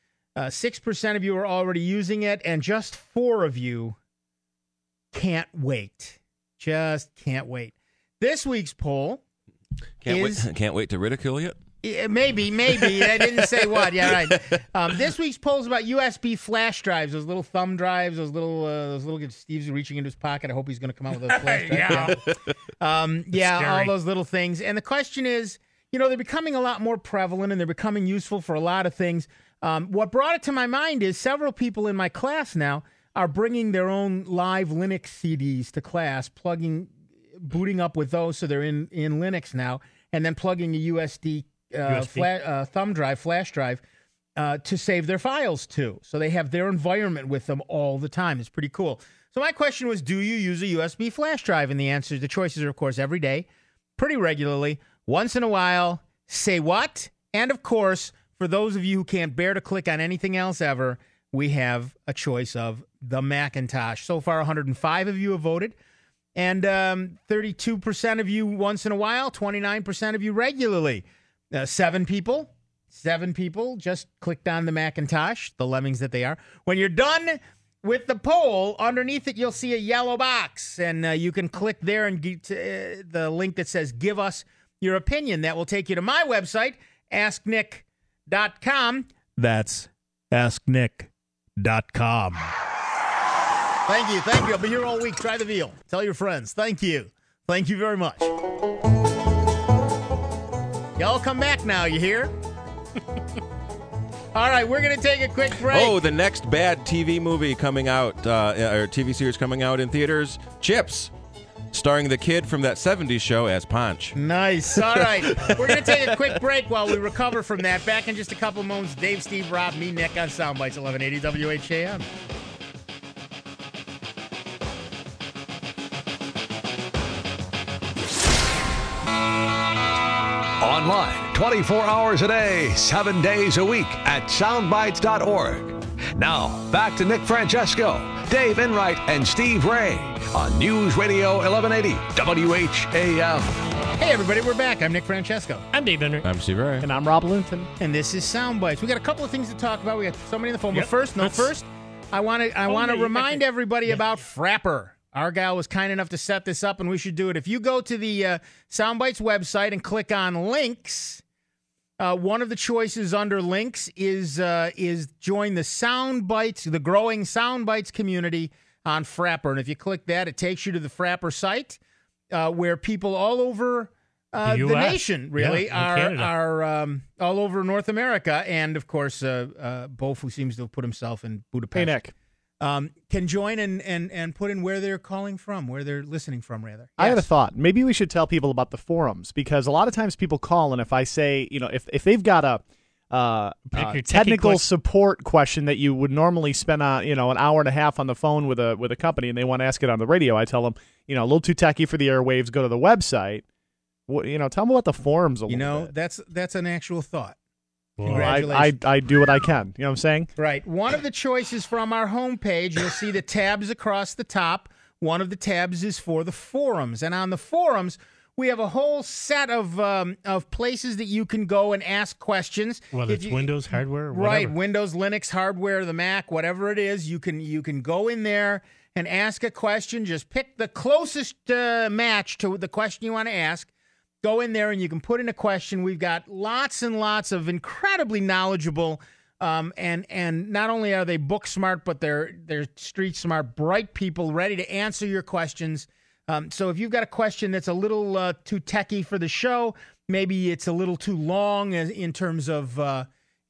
6% of you are already using it, and just 4 of you can't wait. Just can't wait. This week's poll, Can't wait to ridicule you. Yeah, maybe. I didn't say what. Yeah, right. This week's poll is about USB flash drives, those little thumb drives, those little. Steve's reaching into his pocket. I hope he's going to come out with a flash drive. Yeah, all those little things. And the question is, they're becoming a lot more prevalent and they're becoming useful for a lot of things. What brought it to my mind is several people in my class now are bringing their own live Linux CDs to class, booting up with those, so they're in Linux now, and then plugging a USB. Thumb drive, flash drive, to save their files to. So they have their environment with them all the time. It's pretty cool. So my question was, do you use a USB flash drive? And the choices are, of course, every day, pretty regularly, once in a while, say what? And, of course, for those of you who can't bear to click on anything else ever, we have a choice of the Macintosh. So far, 105 of you have voted. And 32% of you once in a while, 29% of you regularly. 7 people just clicked on the Macintosh, the lemmings that they are. When you're done with the poll, underneath it, you'll see a yellow box, and you can click there and get the link that says Give Us Your Opinion. That will take you to my website, AskNick.com. That's AskNick.com. Thank you. I'll be here all week. Try the veal. Tell your friends. Thank you very much. Y'all come back now, you hear? All right, we're going to take a quick break. Oh, the next bad TV movie coming out, or TV series coming out in theaters, Chips, starring the kid from that 70s show as Ponch. Nice. All right, we're going to take a quick break while we recover from that. Back in just a couple moments, Dave, Steve, Rob, me, Nick on Soundbites, 1180 WHAM. Online, 24 hours a day, 7 days a week at soundbites.org. Now, back to Nick Francesco, Dave Enright, and Steve Ray on News Radio 1180 WHAM. Hey, everybody, we're back. I'm Nick Francesco. I'm Dave Enright. I'm Steve Ray. And I'm Rob Linton. And this is Soundbites. We got a couple of things to talk about. We got somebody on the phone. Yep. But first, I want to remind everybody about Frapper. Argyle was kind enough to set this up, and we should do it. If you go to the Soundbites website and click on links, one of the choices under links is join the Soundbites, the growing Soundbites community on Frapper. And if you click that, it takes you to the Frapper site, where people all over the nation, really, are all over North America, and of course, Bof, who seems to have put himself in Budapest. Hey, Nick. Can join and put in where they're calling from, where they're listening from, rather. Yes. I had a thought. Maybe we should tell people about the forums, because a lot of times people call, and if I say, if they've got a technical support question that you would normally spend an hour and a half on the phone with a company, and they want to ask it on the radio, I tell them, a little too techy for the airwaves, go to the website. Tell them about the forums a little bit. That's an actual thought. Congratulations. I do what I can. You know what I'm saying? Right. One of the choices from our homepage, you'll see the tabs across the top. One of the tabs is for the forums. And on the forums, we have a whole set of places that you can go and ask questions. Whether it's Windows hardware or whatever. Right. Windows, Linux, hardware, the Mac, whatever it is, you can go in there and ask a question. Just pick the closest match to the question you want to ask. Go in there and you can put in a question. We've got lots and lots of incredibly knowledgeable, and not only are they book smart, but they're street smart, bright people ready to answer your questions. So if you've got a question that's a little too techy for the show, maybe it's a little too long in terms of how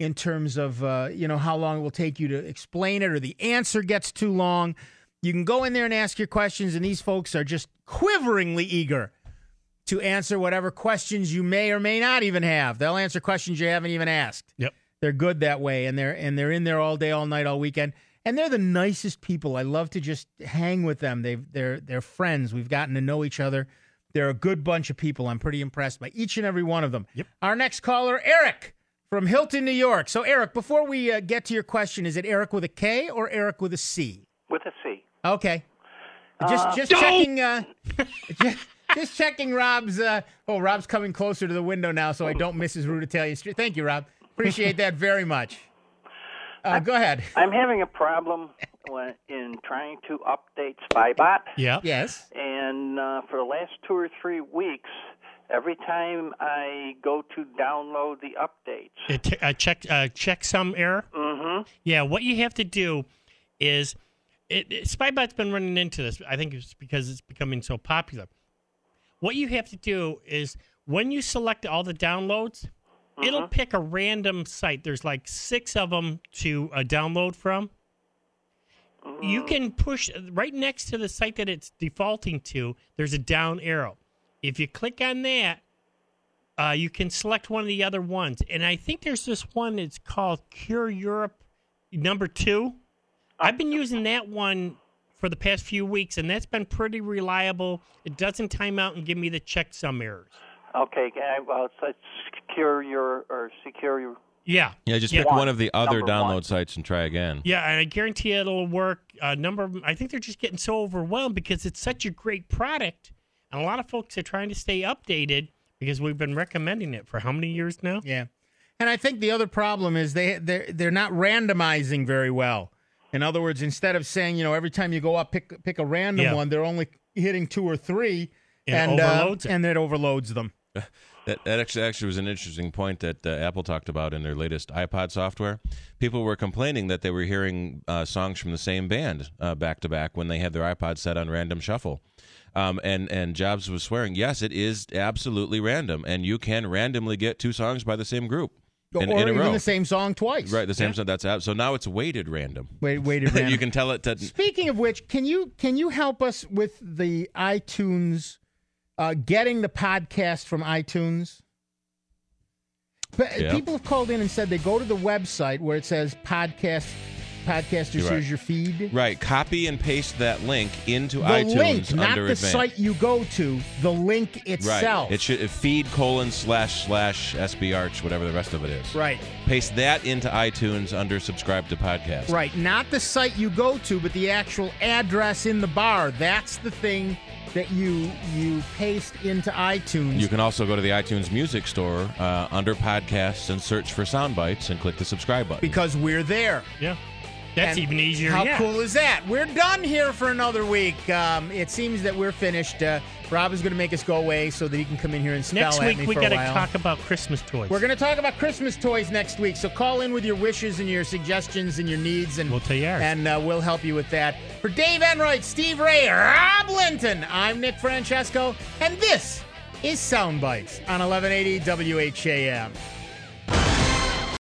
long it will take you to explain it, or the answer gets too long, you can go in there and ask your questions, and these folks are just quiveringly eager to answer whatever questions you may or may not even have. They'll answer questions you haven't even asked. Yep. They're good that way, and they're in there all day, all night, all weekend. And they're the nicest people. I love to just hang with them. They're friends. We've gotten to know each other. They're a good bunch of people. I'm pretty impressed by each and every one of them. Yep. Our next caller, Eric from Hilton, New York. So, Eric, before we get to your question, is it Eric with a K or Eric with a C? With a C. Okay. Just checking. Just checking Rob's. Rob's coming closer to the window now, so I don't miss his route Italian Street. Thank you, Rob. Appreciate that very much. Go ahead. I'm having a problem in trying to update Spybot. Yeah. Yes. And for the last 2 or 3 weeks, every time I go to download the updates. Check some error? Mm-hmm. Yeah, what you have to do is, Spybot's been running into this. I think it's because it's becoming so popular. What you have to do is, when you select all the downloads, it'll pick a random site. There's like 6 of them to download from. You can push right next to the site that it's defaulting to, there's a down arrow. If you click on that, you can select one of the other ones. And I think there's this one, it's called Cure Europe #2. I've been using that one for the past few weeks, and that's been pretty reliable. It doesn't time out and give me the checksum errors. Okay, well, it's secure your. Yeah. Yeah, just pick one of the other download sites and try again. Yeah, and I guarantee it'll work. A number of them, I think they're just getting so overwhelmed because it's such a great product, and a lot of folks are trying to stay updated because we've been recommending it for how many years now? Yeah, and I think the other problem is they're not randomizing very well. In other words, instead of saying, every time you go up, pick a random one, they're only hitting 2 or 3, and it overloads them. That actually was an interesting point that Apple talked about in their latest iPod software. People were complaining that they were hearing songs from the same band back to back when they had their iPod set on random shuffle. And Jobs was swearing, yes, it is absolutely random, and you can randomly get 2 songs by the same group in a even row. The same song twice. Right, the same song. That's out. So now it's weighted random. Weighted random. You can tell it to. Speaking of which, can you help us with the iTunes? Getting the podcast from iTunes. People have called in and said they go to the website where it says podcasters, here's your feed. Right. Copy and paste that link into the iTunes link, not under the Advanced. site you go to, the link itself. Right. It should feed:// SB Arch, whatever the rest of it is. Right. Paste that into iTunes under subscribe to podcast. Right. Not the site you go to, but the actual address in the bar. That's the thing that you paste into iTunes. You can also go to the iTunes Music Store under podcasts and search for Sound Bites and click the subscribe button. Because we're there. Yeah. That's even easier. How cool is that? We're done here for another week. It seems that we're finished. Rob is going to make us go away so that he can come in here and spell next at week me we for got a to while. talk about Christmas toys. We're going to talk about Christmas toys next week. So call in with your wishes and your suggestions and your needs, and we'll tell you ours. And we'll help you with that. For Dave Enright, Steve Ray, Rob Linton, I'm Nick Francesco, and this is Sound Bites on 1180 WHAM.